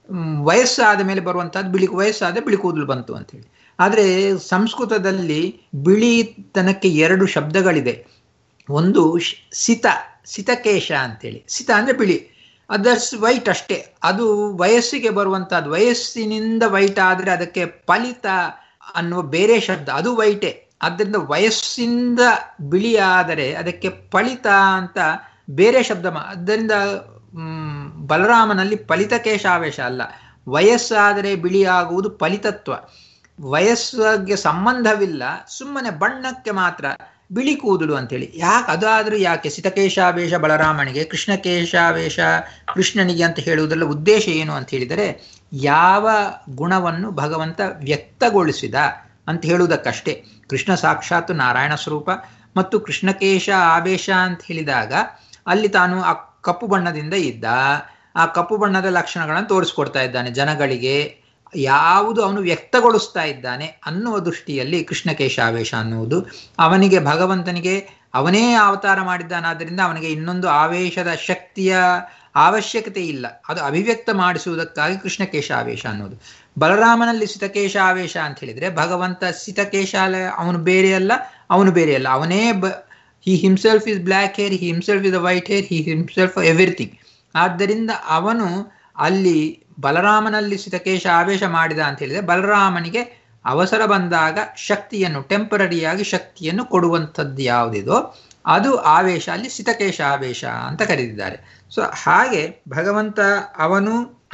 ವಯಸ್ಸಾದ ಮೇಲೆ ಬರುವಂಥದ್ದು ವಯಸ್ಸಾದ ಬಿಳಿ ಕೂದಲು ಬಂತು ಅಂತೇಳಿ. ಆದರೆ ಸಂಸ್ಕೃತದಲ್ಲಿ ಬಿಳಿತನಕ್ಕೆ 2 ಶಬ್ದಗಳಿದೆ. ಒಂದು ಸಿತಕೇಶ ಅಂತೇಳಿ. ಸಿತ ಅಂದರೆ ಬಿಳಿ, ಅದರ್ಸ್ ವೈಟ್ ಅಷ್ಟೇ. ಅದು ವಯಸ್ಸಿಗೆ ಬರುವಂಥದ್ದು. ವಯಸ್ಸಿನಿಂದ ವೈಟ್ ಆದರೆ ಅದಕ್ಕೆ ಫಲಿತ ಅನ್ನುವ ಬೇರೆ ಶಬ್ದ, ಅದು ವೈಟೇ. ಆದ್ದರಿಂದ ವಯಸ್ಸಿಂದ ಬಿಳಿ ಆದರೆ ಅದಕ್ಕೆ ಫಲಿತ ಅಂತ ಬೇರೆ ಶಬ್ದ. ಆದ್ದರಿಂದ ಬಲರಾಮನಲ್ಲಿ ಫಲಿತಕೇಶಾವೇಶ ಅಲ್ಲ, ವಯಸ್ಸಾದರೆ ಬಿಳಿ ಆಗುವುದು ಫಲಿತತ್ವ. ವಯಸ್ಸಿಗೆ ಸಂಬಂಧವಿಲ್ಲ, ಸುಮ್ಮನೆ ಬಣ್ಣಕ್ಕೆ ಮಾತ್ರ ಬಿಳಿ ಕೂದಲು ಅಂತೇಳಿ. ಅದಾದ್ರೂ ಯಾಕೆ ಸಿತಕೇಶಾವೇಶ ಬಲರಾಮನಿಗೆ, ಕೃಷ್ಣಕೇಶಾವೇಶ ಕೃಷ್ಣನಿಗೆ ಅಂತ ಹೇಳುವುದರ ಉದ್ದೇಶ ಏನು ಅಂತ ಹೇಳಿದರೆ, ಯಾವ ಗುಣವನ್ನು ಭಗವಂತ ವ್ಯಕ್ತಗೊಳಿಸಿದ ಅಂತ ಹೇಳುವುದಕ್ಕಷ್ಟೇ. ಕೃಷ್ಣ ಸಾಕ್ಷಾತ್ ನಾರಾಯಣ ಸ್ವರೂಪ. ಮತ್ತು ಕೃಷ್ಣಕೇಶ ಆವೇಶ ಅಂತ ಹೇಳಿದಾಗ ಅಲ್ಲಿ ತಾನು ಆ ಕಪ್ಪು ಬಣ್ಣದಿಂದ ಇದ್ದ, ಆ ಕಪ್ಪು ಬಣ್ಣದ ಲಕ್ಷಣಗಳನ್ನು ತೋರಿಸ್ಕೊಡ್ತಾ ಇದ್ದಾನೆ ಜನಗಳಿಗೆ. ಯಾವುದು ಅವನು ವ್ಯಕ್ತಗೊಳಿಸ್ತಾ ಇದ್ದಾನೆ ಅನ್ನುವ ದೃಷ್ಟಿಯಲ್ಲಿ ಕೃಷ್ಣಕೇಶಾವೇಶ ಅನ್ನುವುದು. ಅವನಿಗೆ, ಭಗವಂತನಿಗೆ ಅವನೇ ಅವತಾರ ಮಾಡಿದ್ದಾನಾದ್ದರಿಂದ ಅವನಿಗೆ ಇನ್ನೊಂದು ಆವೇಶದ ಶಕ್ತಿಯ ಅವಶ್ಯಕತೆ ಇಲ್ಲ. ಅದು ಅಭಿವ್ಯಕ್ತ ಮಾಡಿಸುವುದಕ್ಕಾಗಿ ಕೃಷ್ಣಕೇಶಾವೇಶ ಅನ್ನೋದು. ಬಲರಾಮನಲ್ಲಿ ಸಿತಕೇಶಾವೇಶ ಅಂತ ಹೇಳಿದರೆ, ಭಗವಂತ ಸಿತಕೇಶ ಅವನು ಬೇರೆ ಅಲ್ಲ, ಅವನು ಬೇರೆ ಅಲ್ಲ, ಅವನೇ he himself is black hair, he himself is white hair, he himself everything. ಆದ್ದರಿಂದ ಅವನು ಅಲ್ಲಿ ಬಲರಾಮನಲ್ಲಿ ಸಿತಕೇಶ ಆವೇಶ ಮಾಡಿದ ಅಂತ ಹೇಳಿದರೆ, ಬಲರಾಮನಿಗೆ ಅವಸರ ಬಂದಾಗ ಶಕ್ತಿಯನ್ನು, ಟೆಂಪರರಿಯಾಗಿ ಶಕ್ತಿಯನ್ನು ಕೊಡುವಂಥದ್ದು ಯಾವುದಿದೋ ಅದು ಆವೇಶ, ಅಲ್ಲಿ ಸಿತಕೇಶ ಆವೇಶ ಅಂತ ಕರೆದಿದ್ದಾರೆ. ಸೊ ಹಾಗೆ ಭಗವಂತ ಅವನು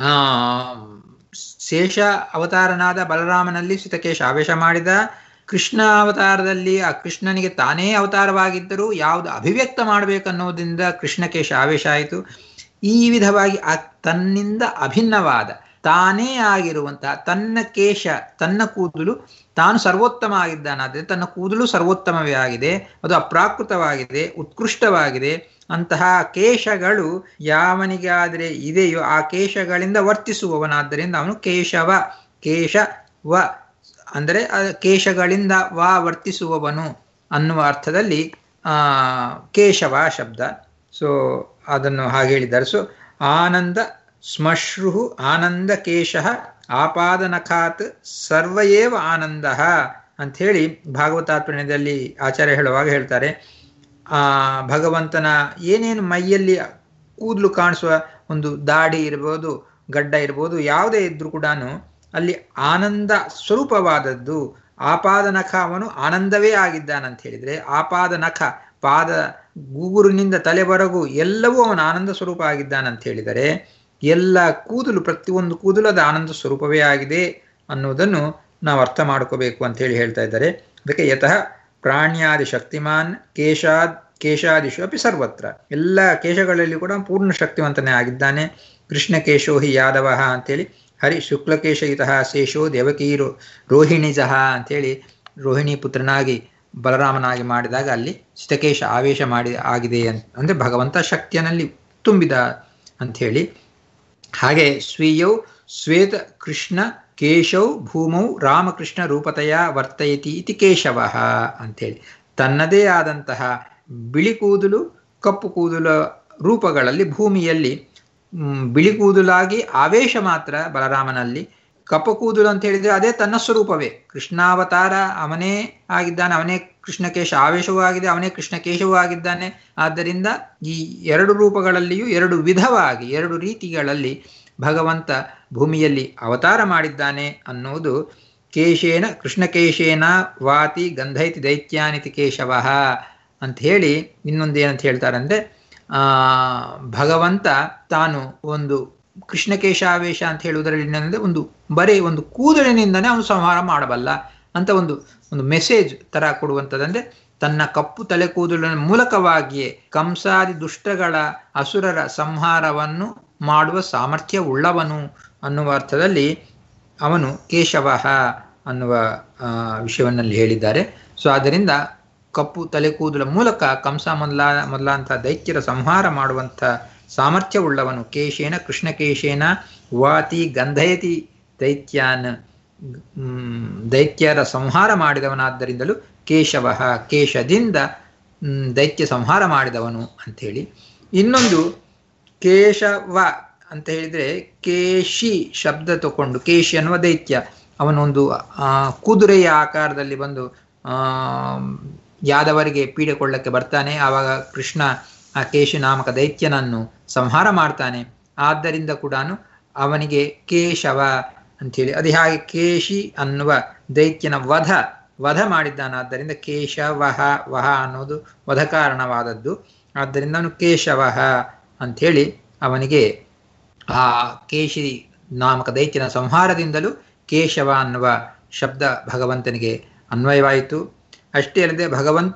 ಶೇಷ ಅವತಾರನಾದ ಬಲರಾಮನಲ್ಲಿ ಸಿತಕೇಶ ಆವೇಶ ಮಾಡಿದ. ಕೃಷ್ಣ ಅವತಾರದಲ್ಲಿ ಆ ಕೃಷ್ಣನಿಗೆ ತಾನೇ ಅವತಾರವಾಗಿದ್ದರೂ ಯಾವುದು ಅಭಿವ್ಯಕ್ತ ಮಾಡಬೇಕನ್ನೋದ್ರಿಂದ ಕೃಷ್ಣಕೇಶ ಆವೇಶ ಆಯಿತು. ಈ ವಿಧವಾಗಿ ತನ್ನಿಂದ ಅಭಿನ್ನವಾದ, ತಾನೇ ಆಗಿರುವಂತಹ ತನ್ನ ಕೇಶ, ತನ್ನ ಕೂದಲು ತಾನು ಸರ್ವೋತ್ತಮ ಆಗಿದ್ದಾನಾದರೆ ತನ್ನ ಕೂದಲು ಸರ್ವೋತ್ತಮವೇ ಆಗಿದೆ, ಅದು ಅಪ್ರಾಕೃತವಾಗಿದೆ, ಉತ್ಕೃಷ್ಟವಾಗಿದೆ. ಅಂತಹ ಕೇಶಗಳು ಯಾವನಿಗಾದರೆ ಇದೆಯೋ ಆ ಕೇಶಗಳಿಂದ ವರ್ತಿಸುವವನಾದ್ದರಿಂದ ಅವನು ಕೇಶವ. ಕೇಶವ ಅಂದರೆ ಕೇಶಗಳಿಂದ ವರ್ತಿಸುವವನು ಅನ್ನುವ ಅರ್ಥದಲ್ಲಿ ಕೇಶವ ಶಬ್ದ. ಸೊ ಅದನ್ನು ಹಾಗೆ ಹೇಳಿದ್ದಾರೆ. ಸೊ ಆನಂದ ಸ್ಮಶ್ರು ಆನಂದ ಕೇಶ ಆಪಾದನಖಾತ್ ಸರ್ವಯೇವ ಆನಂದ ಅಂಥೇಳಿ ಭಾಗವತಾರ್ಪಣ್ಯದಲ್ಲಿ ಆಚಾರ್ಯ ಹೇಳುವಾಗ ಹೇಳ್ತಾರೆ. ಭಗವಂತನ ಏನೇನು ಮೈಯಲ್ಲಿ ಕೂದಲು ಕಾಣಿಸುವ ಒಂದು ದಾಡಿ ಇರ್ಬೋದು, ಗಡ್ಡ ಇರ್ಬೋದು, ಯಾವುದೇ ಇದ್ರೂ ಕೂಡ ಅಲ್ಲಿ ಆನಂದ ಸ್ವರೂಪವಾದದ್ದು. ಆಪಾದನಖ ಅವನು ಆನಂದವೇ ಆಗಿದ್ದಾನಂತ ಹೇಳಿದರೆ, ಆಪಾದನಖ ಪಾದ ಗೂಗುರಿನಿಂದ ತಲೆವರೆಗೂ ಎಲ್ಲವೂ ಅವನ ಆನಂದ ಸ್ವರೂಪ ಆಗಿದ್ದಾನಂತ ಹೇಳಿದರೆ, ಎಲ್ಲ ಕೂದಲು, ಪ್ರತಿಯೊಂದು ಕೂದಲು ಅದು ಆನಂದ ಸ್ವರೂಪವೇ ಆಗಿದೆ ಅನ್ನೋದನ್ನು ನಾವು ಅರ್ಥ ಮಾಡ್ಕೋಬೇಕು ಅಂತ ಹೇಳಿ ಹೇಳ್ತಾ ಇದ್ದಾರೆ. ಅದಕ್ಕೆ ಯತಃ ಪ್ರಾಣ್ಯಾದಿ ಶಕ್ತಿಮಾನ್ ಕೇಶಾದಿಶು ಅಪಿ ಸರ್ವತ್ರ, ಎಲ್ಲ ಕೇಶಗಳಲ್ಲಿ ಕೂಡ ಪೂರ್ಣ ಶಕ್ತಿವಂತನೇ ಆಗಿದ್ದಾನೆ. ಕೃಷ್ಣ ಕೇಶೋ ಹಿ ಯಾದವ ಅಂತೇಳಿ, ಹರಿ ಶುಕ್ಲಕೇಶ ಇತಃ ಶೇಷೋ ದೇವಕೀರು ರೋಹಿಣಿಜಃ ಅಂಥೇಳಿ ರೋಹಿಣಿ ಪುತ್ರನಾಗಿ ಬಲರಾಮನಾಗಿ ಮಾಡಿದಾಗ ಅಲ್ಲಿ ಸಿತಕೇಶ ಆವೇಶ ಆಗಿದೆ ಅಂದರೆ ಭಗವಂತ ಶಕ್ತಿಯಲ್ಲಿ ತುಂಬಿದ ಅಂಥೇಳಿ. ಹಾಗೆ ಸ್ವೀಯೌ ಶ್ವೇತ ಕೃಷ್ಣ ಕೇಶೌ ಭೂಮೌ ರಾಮಕೃಷ್ಣ ರೂಪತೆಯ ವರ್ತಯತಿ ಇತಿ ಕೇಶವ ಅಂಥೇಳಿ, ತನ್ನದೇ ಆದಂತಹ ಬಿಳಿ ಕೂದಲು, ಕಪ್ಪು ಕೂದಲ ರೂಪಗಳಲ್ಲಿ ಭೂಮಿಯಲ್ಲಿ ಬಿಳಿ ಕೂದಲಾಗಿ ಆವೇಶ ಮಾತ್ರ ಬಲರಾಮನಲ್ಲಿ. ಕಪ್ಪು ಕೂದಲು ಅಂತ ಹೇಳಿದರೆ ಅದೇ ತನ್ನ ಸ್ವರೂಪವೇ. ಕೃಷ್ಣಾವತಾರ ಅವನೇ ಆಗಿದ್ದಾನೆ, ಅವನೇ ಕೃಷ್ಣಕೇಶ ಆವೇಶವೂ ಆಗಿದೆ, ಅವನೇ ಕೃಷ್ಣಕೇಶವೂ ಆಗಿದ್ದಾನೆ. ಆದ್ದರಿಂದ ಈ 2 ರೂಪಗಳಲ್ಲಿಯೂ 2 ವಿಧವಾಗಿ 2 ರೀತಿಗಳಲ್ಲಿ ಭಗವಂತ ಭೂಮಿಯಲ್ಲಿ ಅವತಾರ ಮಾಡಿದ್ದಾನೆ ಅನ್ನೋದು ಕೇಶೇನ ಕೃಷ್ಣಕೇಶೇನ ವಾತಿ ಗಂಧೈತಿ ದೈತ್ಯಾನಿತಿ ಕೇಶವ ಅಂತ ಹೇಳಿ ಇನ್ನೊಂದೇನಂತ ಹೇಳ್ತಾರೆ ಅಂದರೆ, ಭಗವಂತ ತಾನು ಒಂದು ಕೃಷ್ಣಕೇಶಾವೇಶ ಅಂತ ಹೇಳುವುದರಲ್ಲಿ ಒಂದು ಬರೀ ಒಂದು ಕೂದಲಿನಿಂದನೇ ಅವನು ಸಂಹಾರ ಮಾಡಬಲ್ಲ ಅಂತ ಒಂದು ಮೆಸೇಜ್ ತರ ಕೊಡುವಂಥದ್ದಂದ್ರೆ, ತನ್ನ ಕಪ್ಪು ತಲೆ ಕೂದಲಿನ ಮೂಲಕವಾಗಿಯೇ ಕಂಸಾದಿ ದುಷ್ಟಗಳ ಅಸುರರ ಸಂಹಾರವನ್ನು ಮಾಡುವ ಸಾಮರ್ಥ್ಯ ಉಳ್ಳವನು ಅನ್ನುವ ಅರ್ಥದಲ್ಲಿ ಅವನು ಕೇಶವ ಅನ್ನುವ ವಿಷಯವನ್ನಲ್ಲಿ ಹೇಳಿದ್ದಾರೆ. ಸೊ ಆದ್ದರಿಂದ ಕಪ್ಪು ತಲೆ ಕೂದಲ ಮೂಲಕ ಕಂಸ ಮೊದಲಾಂಥ ದೈತ್ಯರ ಸಂಹಾರ ಮಾಡುವಂಥ ಸಾಮರ್ಥ್ಯ ಉಳ್ಳವನು. ಕೇಶೇನ ಕೃಷ್ಣಕೇಶೇನ ವಾತಿ ಗಂಧಯತಿ ದೈತ್ಯಾನ್, ದೈತ್ಯರ ಸಂಹಾರ ಮಾಡಿದವನಾದ್ದರಿಂದಲೂ ಕೇಶವ, ಕೇಶದಿಂದ ದೈತ್ಯ ಸಂಹಾರ ಮಾಡಿದವನು ಅಂಥೇಳಿ. ಇನ್ನೊಂದು ಕೇಶವ ಅಂತ ಹೇಳಿದರೆ ಕೇಶಿ ಶಬ್ದ ತಗೊಂಡು, ಕೇಶಿ ಅನ್ನುವ ದೈತ್ಯ ಅವನೊಂದು ಕುದುರೆಯ ಆಕಾರದಲ್ಲಿ ಬಂದು ಯಾದವರಿಗೆ ಪೀಡೆ ಕೊಳ್ಳಕ್ಕೆ ಬರ್ತಾನೆ. ಆವಾಗ ಕೃಷ್ಣ ಆ ಕೇಶಿ ನಾಮಕ ದೈತ್ಯನನ್ನು ಸಂಹಾರ ಮಾಡ್ತಾನೆ. ಆದ್ದರಿಂದ ಕೂಡ ಅವನಿಗೆ ಕೇಶವ ಅಂಥೇಳಿ, ಅದು ಹಾಗೆ ಕೇಶಿ ಅನ್ನುವ ದೈತ್ಯನ ವಧ ಮಾಡಿದ್ದಾನೆ. ಆದ್ದರಿಂದ ಕೇಶವಹ, ವಹ ಅನ್ನೋದು ವಧ ಕಾರಣವಾದದ್ದು. ಆದ್ದರಿಂದ ಅವನು ಕೇಶವಹ ಅಂಥೇಳಿ ಅವನಿಗೆ ಆ ಕೇಶಿ ನಾಮಕ ದೈತ್ಯನ ಸಂಹಾರದಿಂದಲೂ ಕೇಶವ ಅನ್ನುವ ಶಬ್ದ ಭಗವಂತನಿಗೆ ಅನ್ವಯವಾಯಿತು. ಅಷ್ಟೇ ಅಲ್ಲದೆ ಭಗವಂತ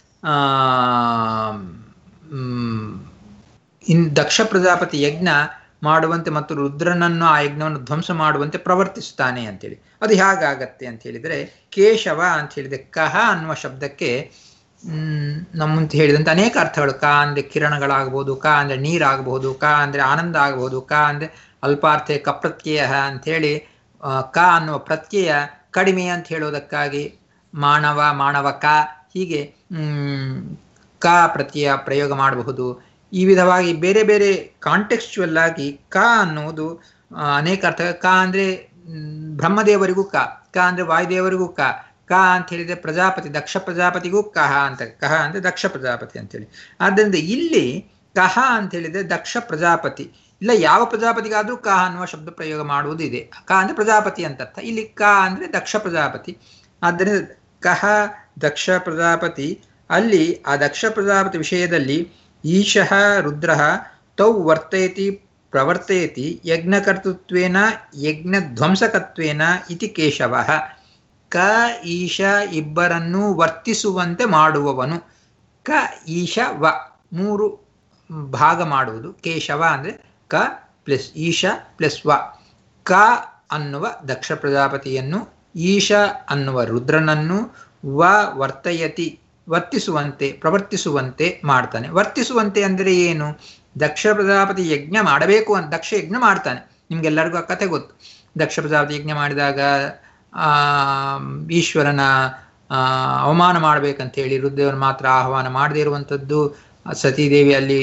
ದಕ್ಷ ಪ್ರಜಾಪತಿ ಯಜ್ಞ ಮಾಡುವಂತೆ ಮತ್ತು ರುದ್ರನನ್ನು ಆ ಯಜ್ಞವನ್ನು ಧ್ವಂಸ ಮಾಡುವಂತೆ ಪ್ರವರ್ತಿಸುತ್ತಾನೆ ಅಂತೇಳಿ. ಅದು ಹೇಗಾಗತ್ತೆ ಅಂತ ಹೇಳಿದರೆ, ಕೇಶವ ಅಂತ ಹೇಳಿದೆ ಕಹ ಅನ್ನುವ ಶಬ್ದಕ್ಕೆ ನಮ್ಮ ಮುಂದೆ ಹೇಳಿದಂತೆ ಅನೇಕ ಅರ್ಥಗಳು. ಕ ಅಂದರೆ ಕಿರಣಗಳಾಗಬಹುದು, ಕ ಅಂದರೆ ನೀರಾಗಬಹುದು, ಕ ಅಂದರೆ ಆನಂದ ಆಗಬಹುದು, ಕ ಅಂದರೆ ಅಲ್ಪಾರ್ಥೆ ಕಪ್ರತ್ಯಯ ಅಂಥೇಳಿ ಕ ಅನ್ನುವ ಪ್ರತ್ಯಯ ಕಡಿಮೆ ಅಂತ ಹೇಳೋದಕ್ಕಾಗಿ ಮಾಣವಕ ಹೀಗೆ ಕ ಪ್ರತ್ಯಯ ಪ್ರಯೋಗ ಮಾಡಬಹುದು. ಈ ವಿಧವಾಗಿ ಬೇರೆ ಬೇರೆ ಕಾಂಟೆಕ್ಸ್ಚುವಲ್ ಆಗಿ ಕ ಅನ್ನುವುದು ಅನೇಕ ಅರ್ಥ. ಕ ಅಂದರೆ ಬ್ರಹ್ಮದೇವರಿಗೂ ಕ ಅಂದರೆ ವಾಯುದೇವರಿಗೂ ಕ ಅಂತ ಹೇಳಿದರೆ ಪ್ರಜಾಪತಿ, ದಕ್ಷ ಪ್ರಜಾಪತಿಗೂ ಕಹ ಅಂತ, ಕಹ ಅಂದರೆ ದಕ್ಷ ಪ್ರಜಾಪತಿ ಅಂತೇಳಿ. ಆದ್ದರಿಂದ ಇಲ್ಲಿ ಕಹ ಅಂತ ಹೇಳಿದರೆ ದಕ್ಷ ಪ್ರಜಾಪತಿ, ಇಲ್ಲ ಯಾವ ಪ್ರಜಾಪತಿಗಾದರೂ ಕ ಅನ್ನುವ ಶಬ್ದ ಪ್ರಯೋಗ ಮಾಡುವುದು ಇದೆ. ಕ ಅಂದರೆ ಪ್ರಜಾಪತಿ ಅಂತ ಅರ್ಥ. ಇಲ್ಲಿ ಕ ಅಂದರೆ ದಕ್ಷ ಪ್ರಜಾಪತಿ. ಆದ್ದರಿಂದ ಕಹ ದಕ್ಷ ಪ್ರಜಾಪತಿ. ಅಲ್ಲಿ ಆ ದಕ್ಷ ಪ್ರಜಾಪತಿ ವಿಷಯದಲ್ಲಿ ಈಶಃ ರುದ್ರಃ ತೌ ವರ್ತಯತಿ ಪ್ರವರ್ತಯತಿ ಯಜ್ಞಕರ್ತೃತ್ವೇನ ಯಜ್ಞಧ್ವಂಸಕತ್ವೇನ ಇತಿ ಕೇಶವಃ. ಕ ಈಶ ಇಬ್ಬರನ್ನೂ ವರ್ತಿಸುವಂತೆ ಮಾಡುವವನು. ಕ ಈಶ ವ ಮೂರು ಭಾಗ ಮಾಡುವುದು. ಕೇಶವ ಅಂದರೆ ಕ ಪ್ಲಸ್ ಈಶ ಪ್ಲಸ್ ವ. ಕ ಅನ್ನುವ ದಕ್ಷ ಪ್ರಜಾಪತಿಯನ್ನು, ಈಶ ಅನ್ನುವ ರುದ್ರನನ್ನು, ವ ವರ್ತಯತಿ ವರ್ತಿಸುವಂತೆ ಪ್ರವರ್ತಿಸುವಂತೆ ಮಾಡ್ತಾನೆ. ವರ್ತಿಸುವಂತೆ ಅಂದರೆ ಏನು? ದಕ್ಷ ಪ್ರಜಾಪತಿ ಯಜ್ಞ ಮಾಡಬೇಕು ಅಂತ ದಕ್ಷ ಯಜ್ಞ ಮಾಡ್ತಾನೆ. ನಿಮ್ಗೆಲ್ಲರಿಗೂ ಆ ಕಥೆ ಗೊತ್ತು. ದಕ್ಷ ಪ್ರಜಾಪತಿ ಯಜ್ಞ ಮಾಡಿದಾಗ ಈಶ್ವರನ ಅವಮಾನ ಮಾಡಬೇಕಂತೇಳಿ ರುದ್ರದೇವರು ಮಾತ್ರ ಆಹ್ವಾನ ಮಾಡದೇ ಇರುವಂಥದ್ದು. ಸತೀದೇವಿ ಅಲ್ಲಿ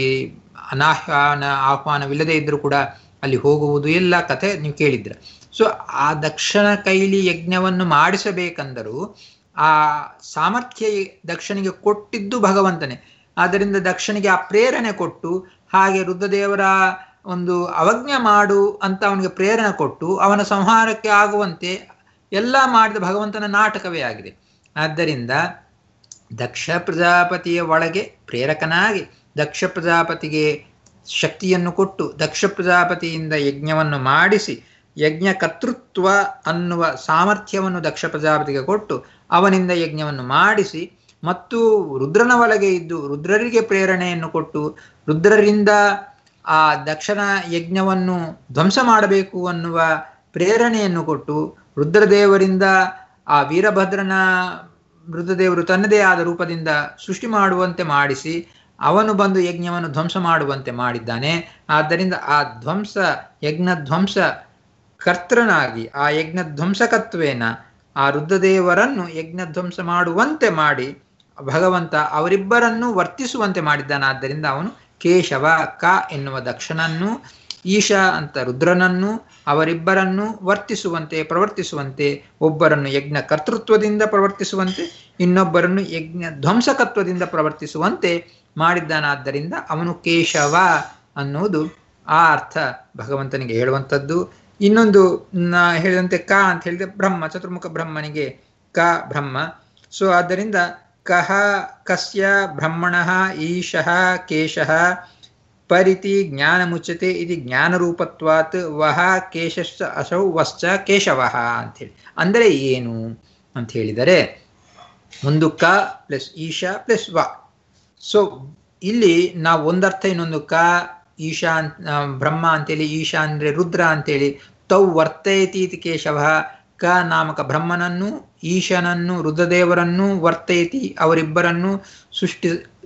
ಆಹ್ವಾನವಿಲ್ಲದೆ ಇದ್ದರೂ ಕೂಡ ಅಲ್ಲಿ ಹೋಗುವುದು, ಎಲ್ಲ ಕಥೆ ನೀವು ಕೇಳಿದ್ರ. ಸೊ ಆ ದಕ್ಷನ ಕೈಲಿ ಯಜ್ಞವನ್ನು ಮಾಡಿಸಬೇಕಂದರೂ ಆ ಸಾಮರ್ಥ್ಯ ದಕ್ಷನಿಗೆ ಕೊಟ್ಟಿದ್ದು ಭಗವಂತನೇ. ಆದ್ದರಿಂದ ದಕ್ಷನಿಗೆ ಆ ಪ್ರೇರಣೆ ಕೊಟ್ಟು, ಹಾಗೆ ರುದ್ರದೇವರ ಒಂದು ಅವಜ್ಞೆ ಮಾಡು ಅಂತ ಅವನಿಗೆ ಪ್ರೇರಣೆ ಕೊಟ್ಟು ಅವನ ಸಂಹಾರಕ್ಕೆ ಆಗುವಂತೆ ಎಲ್ಲ ಮಾಡಿದ ಭಗವಂತನ ನಾಟಕವೇ ಆಗಿದೆ. ಆದ್ದರಿಂದ ದಕ್ಷ ಪ್ರಜಾಪತಿಯ ಒಳಗೆ ಪ್ರೇರಕನಾಗಿ ದಕ್ಷ ಪ್ರಜಾಪತಿಗೆ ಶಕ್ತಿಯನ್ನು ಕೊಟ್ಟು ದಕ್ಷ ಪ್ರಜಾಪತಿಯಿಂದ ಯಜ್ಞವನ್ನು ಮಾಡಿಸಿ ಯಜ್ಞ ಕರ್ತೃತ್ವ ಅನ್ನುವ ಸಾಮರ್ಥ್ಯವನ್ನು ದಕ್ಷ ಪ್ರಜಾಪತಿಗೆ ಕೊಟ್ಟು ಅವನಿಂದ ಯಜ್ಞವನ್ನು ಮಾಡಿಸಿ, ಮತ್ತು ರುದ್ರನ ಒಳಗೆ ಇದ್ದು ರುದ್ರರಿಗೆ ಪ್ರೇರಣೆಯನ್ನು ಕೊಟ್ಟು ರುದ್ರರಿಂದ ಆ ದಕ್ಷನ ಯಜ್ಞವನ್ನು ಧ್ವಂಸ ಮಾಡಬೇಕು ಅನ್ನುವ ಪ್ರೇರಣೆಯನ್ನು ಕೊಟ್ಟು ರುದ್ರದೇವರಿಂದ ಆ ವೀರಭದ್ರನ ರುದ್ರದೇವರು ತನ್ನದೇ ಆದ ರೂಪದಿಂದ ಸೃಷ್ಟಿ ಮಾಡುವಂತೆ ಮಾಡಿಸಿ ಅವನು ಬಂದು ಯಜ್ಞವನ್ನು ಧ್ವಂಸ ಮಾಡುವಂತೆ ಮಾಡಿದ್ದಾನೆ. ಆದ್ದರಿಂದ ಆ ಯಜ್ಞ ಧ್ವಂಸ ಕರ್ತನಾಗಿ ಆ ಯಜ್ಞ ಧ್ವಂಸಕತ್ವೇನ ಆ ರುದ್ರದೇವರನ್ನು ಯಜ್ಞ ಧ್ವಂಸ ಮಾಡುವಂತೆ ಮಾಡಿ ಭಗವಂತ ಅವರಿಬ್ಬರನ್ನು ವರ್ತಿಸುವಂತೆ ಮಾಡಿದ್ದಾನೆ. ಆದ್ದರಿಂದ ಅವನು ಕೇಶವ ಕ ಎನ್ನುವ ದಕ್ಷನನ್ನು, ಈಶ ಅಂತ ರುದ್ರನನ್ನು, ಅವರಿಬ್ಬರನ್ನು ವರ್ತಿಸುವಂತೆ ಪ್ರವರ್ತಿಸುವಂತೆ, ಒಬ್ಬರನ್ನು ಯಜ್ಞ ಕರ್ತೃತ್ವದಿಂದ ಪ್ರವರ್ತಿಸುವಂತೆ, ಇನ್ನೊಬ್ಬರನ್ನು ಯಜ್ಞ ಧ್ವಂಸಕತ್ವದಿಂದ ಪ್ರವರ್ತಿಸುವಂತೆ ಮಾಡಿದ್ದಾನಾದ್ದರಿಂದ ಅವನು ಕೇಶವ ಅನ್ನುವುದು ಆ ಅರ್ಥ ಭಗವಂತನಿಗೆ ಹೇಳುವಂಥದ್ದು. ಇನ್ನೊಂದು ಹೇಳಿದಂತೆ ಕ ಅಂತ ಹೇಳಿದ್ರೆ ಬ್ರಹ್ಮ, ಚತುರ್ಮುಖ ಬ್ರಹ್ಮನಿಗೆ ಕ ಬ್ರಹ್ಮ. ಸೊ ಆದ್ದರಿಂದ ಕಹ ಕಸ್ಯ ಬ್ರಹ್ಮಣಃ ಈಶಃ ಕೇಶಃ ಪರಿತಿ ಜ್ಞಾನ ಮುಚ್ಚತೆ ಇದು ಜ್ಞಾನರೂಪತ್ವಾತ್ ವಹ ಕೇಶಶ್ಚ ಅಸೌ ವಶ್ಚ ಕೇಶವಃ ಅಂಥೇಳಿ. ಅಂದರೆ ಏನು ಅಂತ ಹೇಳಿದರೆ, ಒಂದು ಕ ಪ್ಲಸ್ ಈಶ ಪ್ಲಸ್ ವ. ಸೊ ಇಲ್ಲಿ ನಾವು ಒಂದರ್ಥ, ಇನ್ನೊಂದು ಕ ಈಶ ಬ್ರಹ್ಮ ಅಂತೇಳಿ, ಈಶ ಅಂದರೆ ರುದ್ರ ಅಂತೇಳಿ, ತೌ ವರ್ತಯತಿ ಇತಿ ಕೇಶವ. ಕ ನಾಮಕ ಬ್ರಹ್ಮನನ್ನು, ಈಶನನ್ನು, ರುದ್ರದೇವರನ್ನು ವರ್ತಯತಿ ಅವರಿಬ್ಬರನ್ನು ಸೃಷ್ಟಿ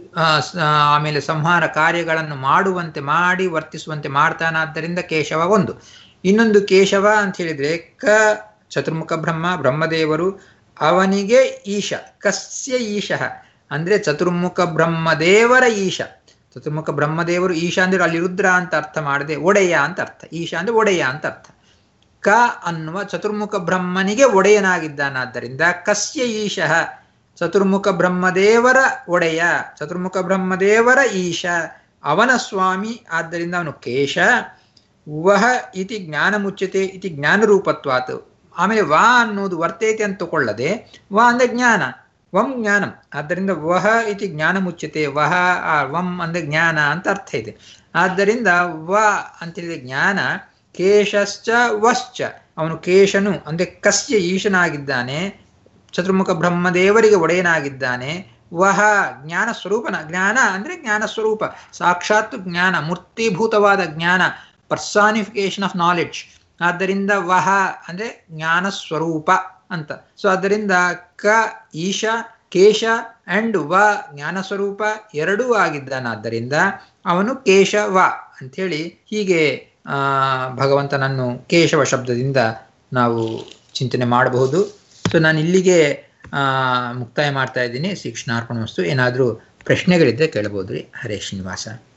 ಆಮೇಲೆ ಸಂಹಾರ ಕಾರ್ಯಗಳನ್ನು ಮಾಡುವಂತೆ ಮಾಡಿ ವರ್ತಿಸುವಂತೆ ಮಾಡ್ತಾನಾದ್ದರಿಂದ ಕೇಶವ ಒಂದು. ಇನ್ನೊಂದು ಕೇಶವ ಅಂತ ಹೇಳಿದ್ರೆ ಕ ಚತುರ್ಮುಖ ಬ್ರಹ್ಮ, ಬ್ರಹ್ಮದೇವರು, ಅವನಿಗೆ ಈಶ. ಕಸ್ಯ ಈಶಃ ಅಂದರೆ ಚತುರ್ಮುಖ ಬ್ರಹ್ಮದೇವರ ಈಶ. ಚತುರ್ಮುಖ ಬ್ರಹ್ಮದೇವರು ಈಶ ಅಂದ್ರೆ ಅಲ್ಲಿ ರುದ್ರ ಅಂತ ಅರ್ಥ ಮಾಡದೆ ಒಡೆಯ ಅಂತ ಅರ್ಥ. ಈಶ ಅಂದ್ರೆ ಒಡೆಯ ಅಂತ ಅರ್ಥ. ಕ ಅನ್ನುವ ಚತುರ್ಮುಖ ಬ್ರಹ್ಮನಿಗೆ ಒಡೆಯನಾಗಿದ್ದಾನಾದ್ದರಿಂದ ಕಸ್ಯ ಈಶಃ, ಚತುರ್ಮುಖ ಬ್ರಹ್ಮದೇವರ ಒಡೆಯ, ಚತುರ್ಮುಖ ಬ್ರಹ್ಮದೇವರ ಈಶ, ಅವನ ಸ್ವಾಮಿ. ಆದ್ದರಿಂದ ಅವನು ಕೇಶ. ವಹ ಇತಿ ಜ್ಞಾನ ಮುಚ್ಯತೆ ಇತಿ ಜ್ಞಾನರೂಪತ್ವಾತ್. ಆಮೇಲೆ ವಾ ಅನ್ನೋದು ವರ್ತೇತಿ ಅಂತ ತಗೊಳ್ಳದೆ ವಾ ಅಂದ್ರೆ ಜ್ಞಾನ, ವಂ ಜ್ಞಾನಂ. ಆದ್ದರಿಂದ ವಹ ಇತಿ ಜ್ಞಾನ ಮುಚ್ಯತೆ, ವಹ ವಂ ಅಂದ್ರೆ ಜ್ಞಾನ ಅಂತ ಅರ್ಥ ಇದೆ. ಆದ್ದರಿಂದ ವ ಅಂತೇಳಿದ ಜ್ಞಾನ. ಕೇಶಶ್ಚ ವಶ್ಚ, ಅವನು ಕೇಶನು ಅಂದ್ರೆ ಕಸ್ಯ ಈಶನಾಗಿದ್ದಾನೆ, ಚತುರ್ಮುಖ ಬ್ರಹ್ಮದೇವರಿಗೆ ಒಡೆಯನಾಗಿದ್ದಾನೆ. ವಹ ಜ್ಞಾನ ಸ್ವರೂಪನ, ಜ್ಞಾನ ಅಂದ್ರೆ ಜ್ಞಾನ ಸ್ವರೂಪ, ಸಾಕ್ಷಾತ್ ಜ್ಞಾನ, ಮೂರ್ತಿಭೂತವಾದ ಜ್ಞಾನ, ಪರ್ಸಾನಿಫಿಕೇಶನ್ ಆಫ್ ನಾಲೆಡ್ಜ್. ಆದ್ದರಿಂದ ವಹ ಅಂದ್ರೆ ಜ್ಞಾನ ಸ್ವರೂಪ ಅಂತ. ಸೊ ಆದ್ದರಿಂದ ಕ ಈಶ, ಕೇಶ ಅಂಡ್ ವ ಜ್ಞಾನ ಸ್ವರೂಪ ಎರಡೂ ಆಗಿದ್ದಾನಾದ್ದರಿಂದ ಅವನು ಕೇಶವ ಅಂಥೇಳಿ ಹೀಗೆ ಭಗವಂತನನ್ನು ಕೇಶವ ಶಬ್ದದಿಂದ ನಾವು ಚಿಂತನೆ ಮಾಡಬಹುದು. ಸೊ ನಾನು ಇಲ್ಲಿಗೆ ಮುಕ್ತಾಯ ಮಾಡ್ತಾ ಇದ್ದೀನಿ. ಶ್ರೀಕೃಷ್ಣಾರ್ಪಣಮಸ್ತು. ಏನಾದರೂ ಪ್ರಶ್ನೆಗಳಿದ್ದರೆ ಕೇಳಬಹುದು ರೀ. ಹರೇ ಶ್ರೀನಿವಾಸ.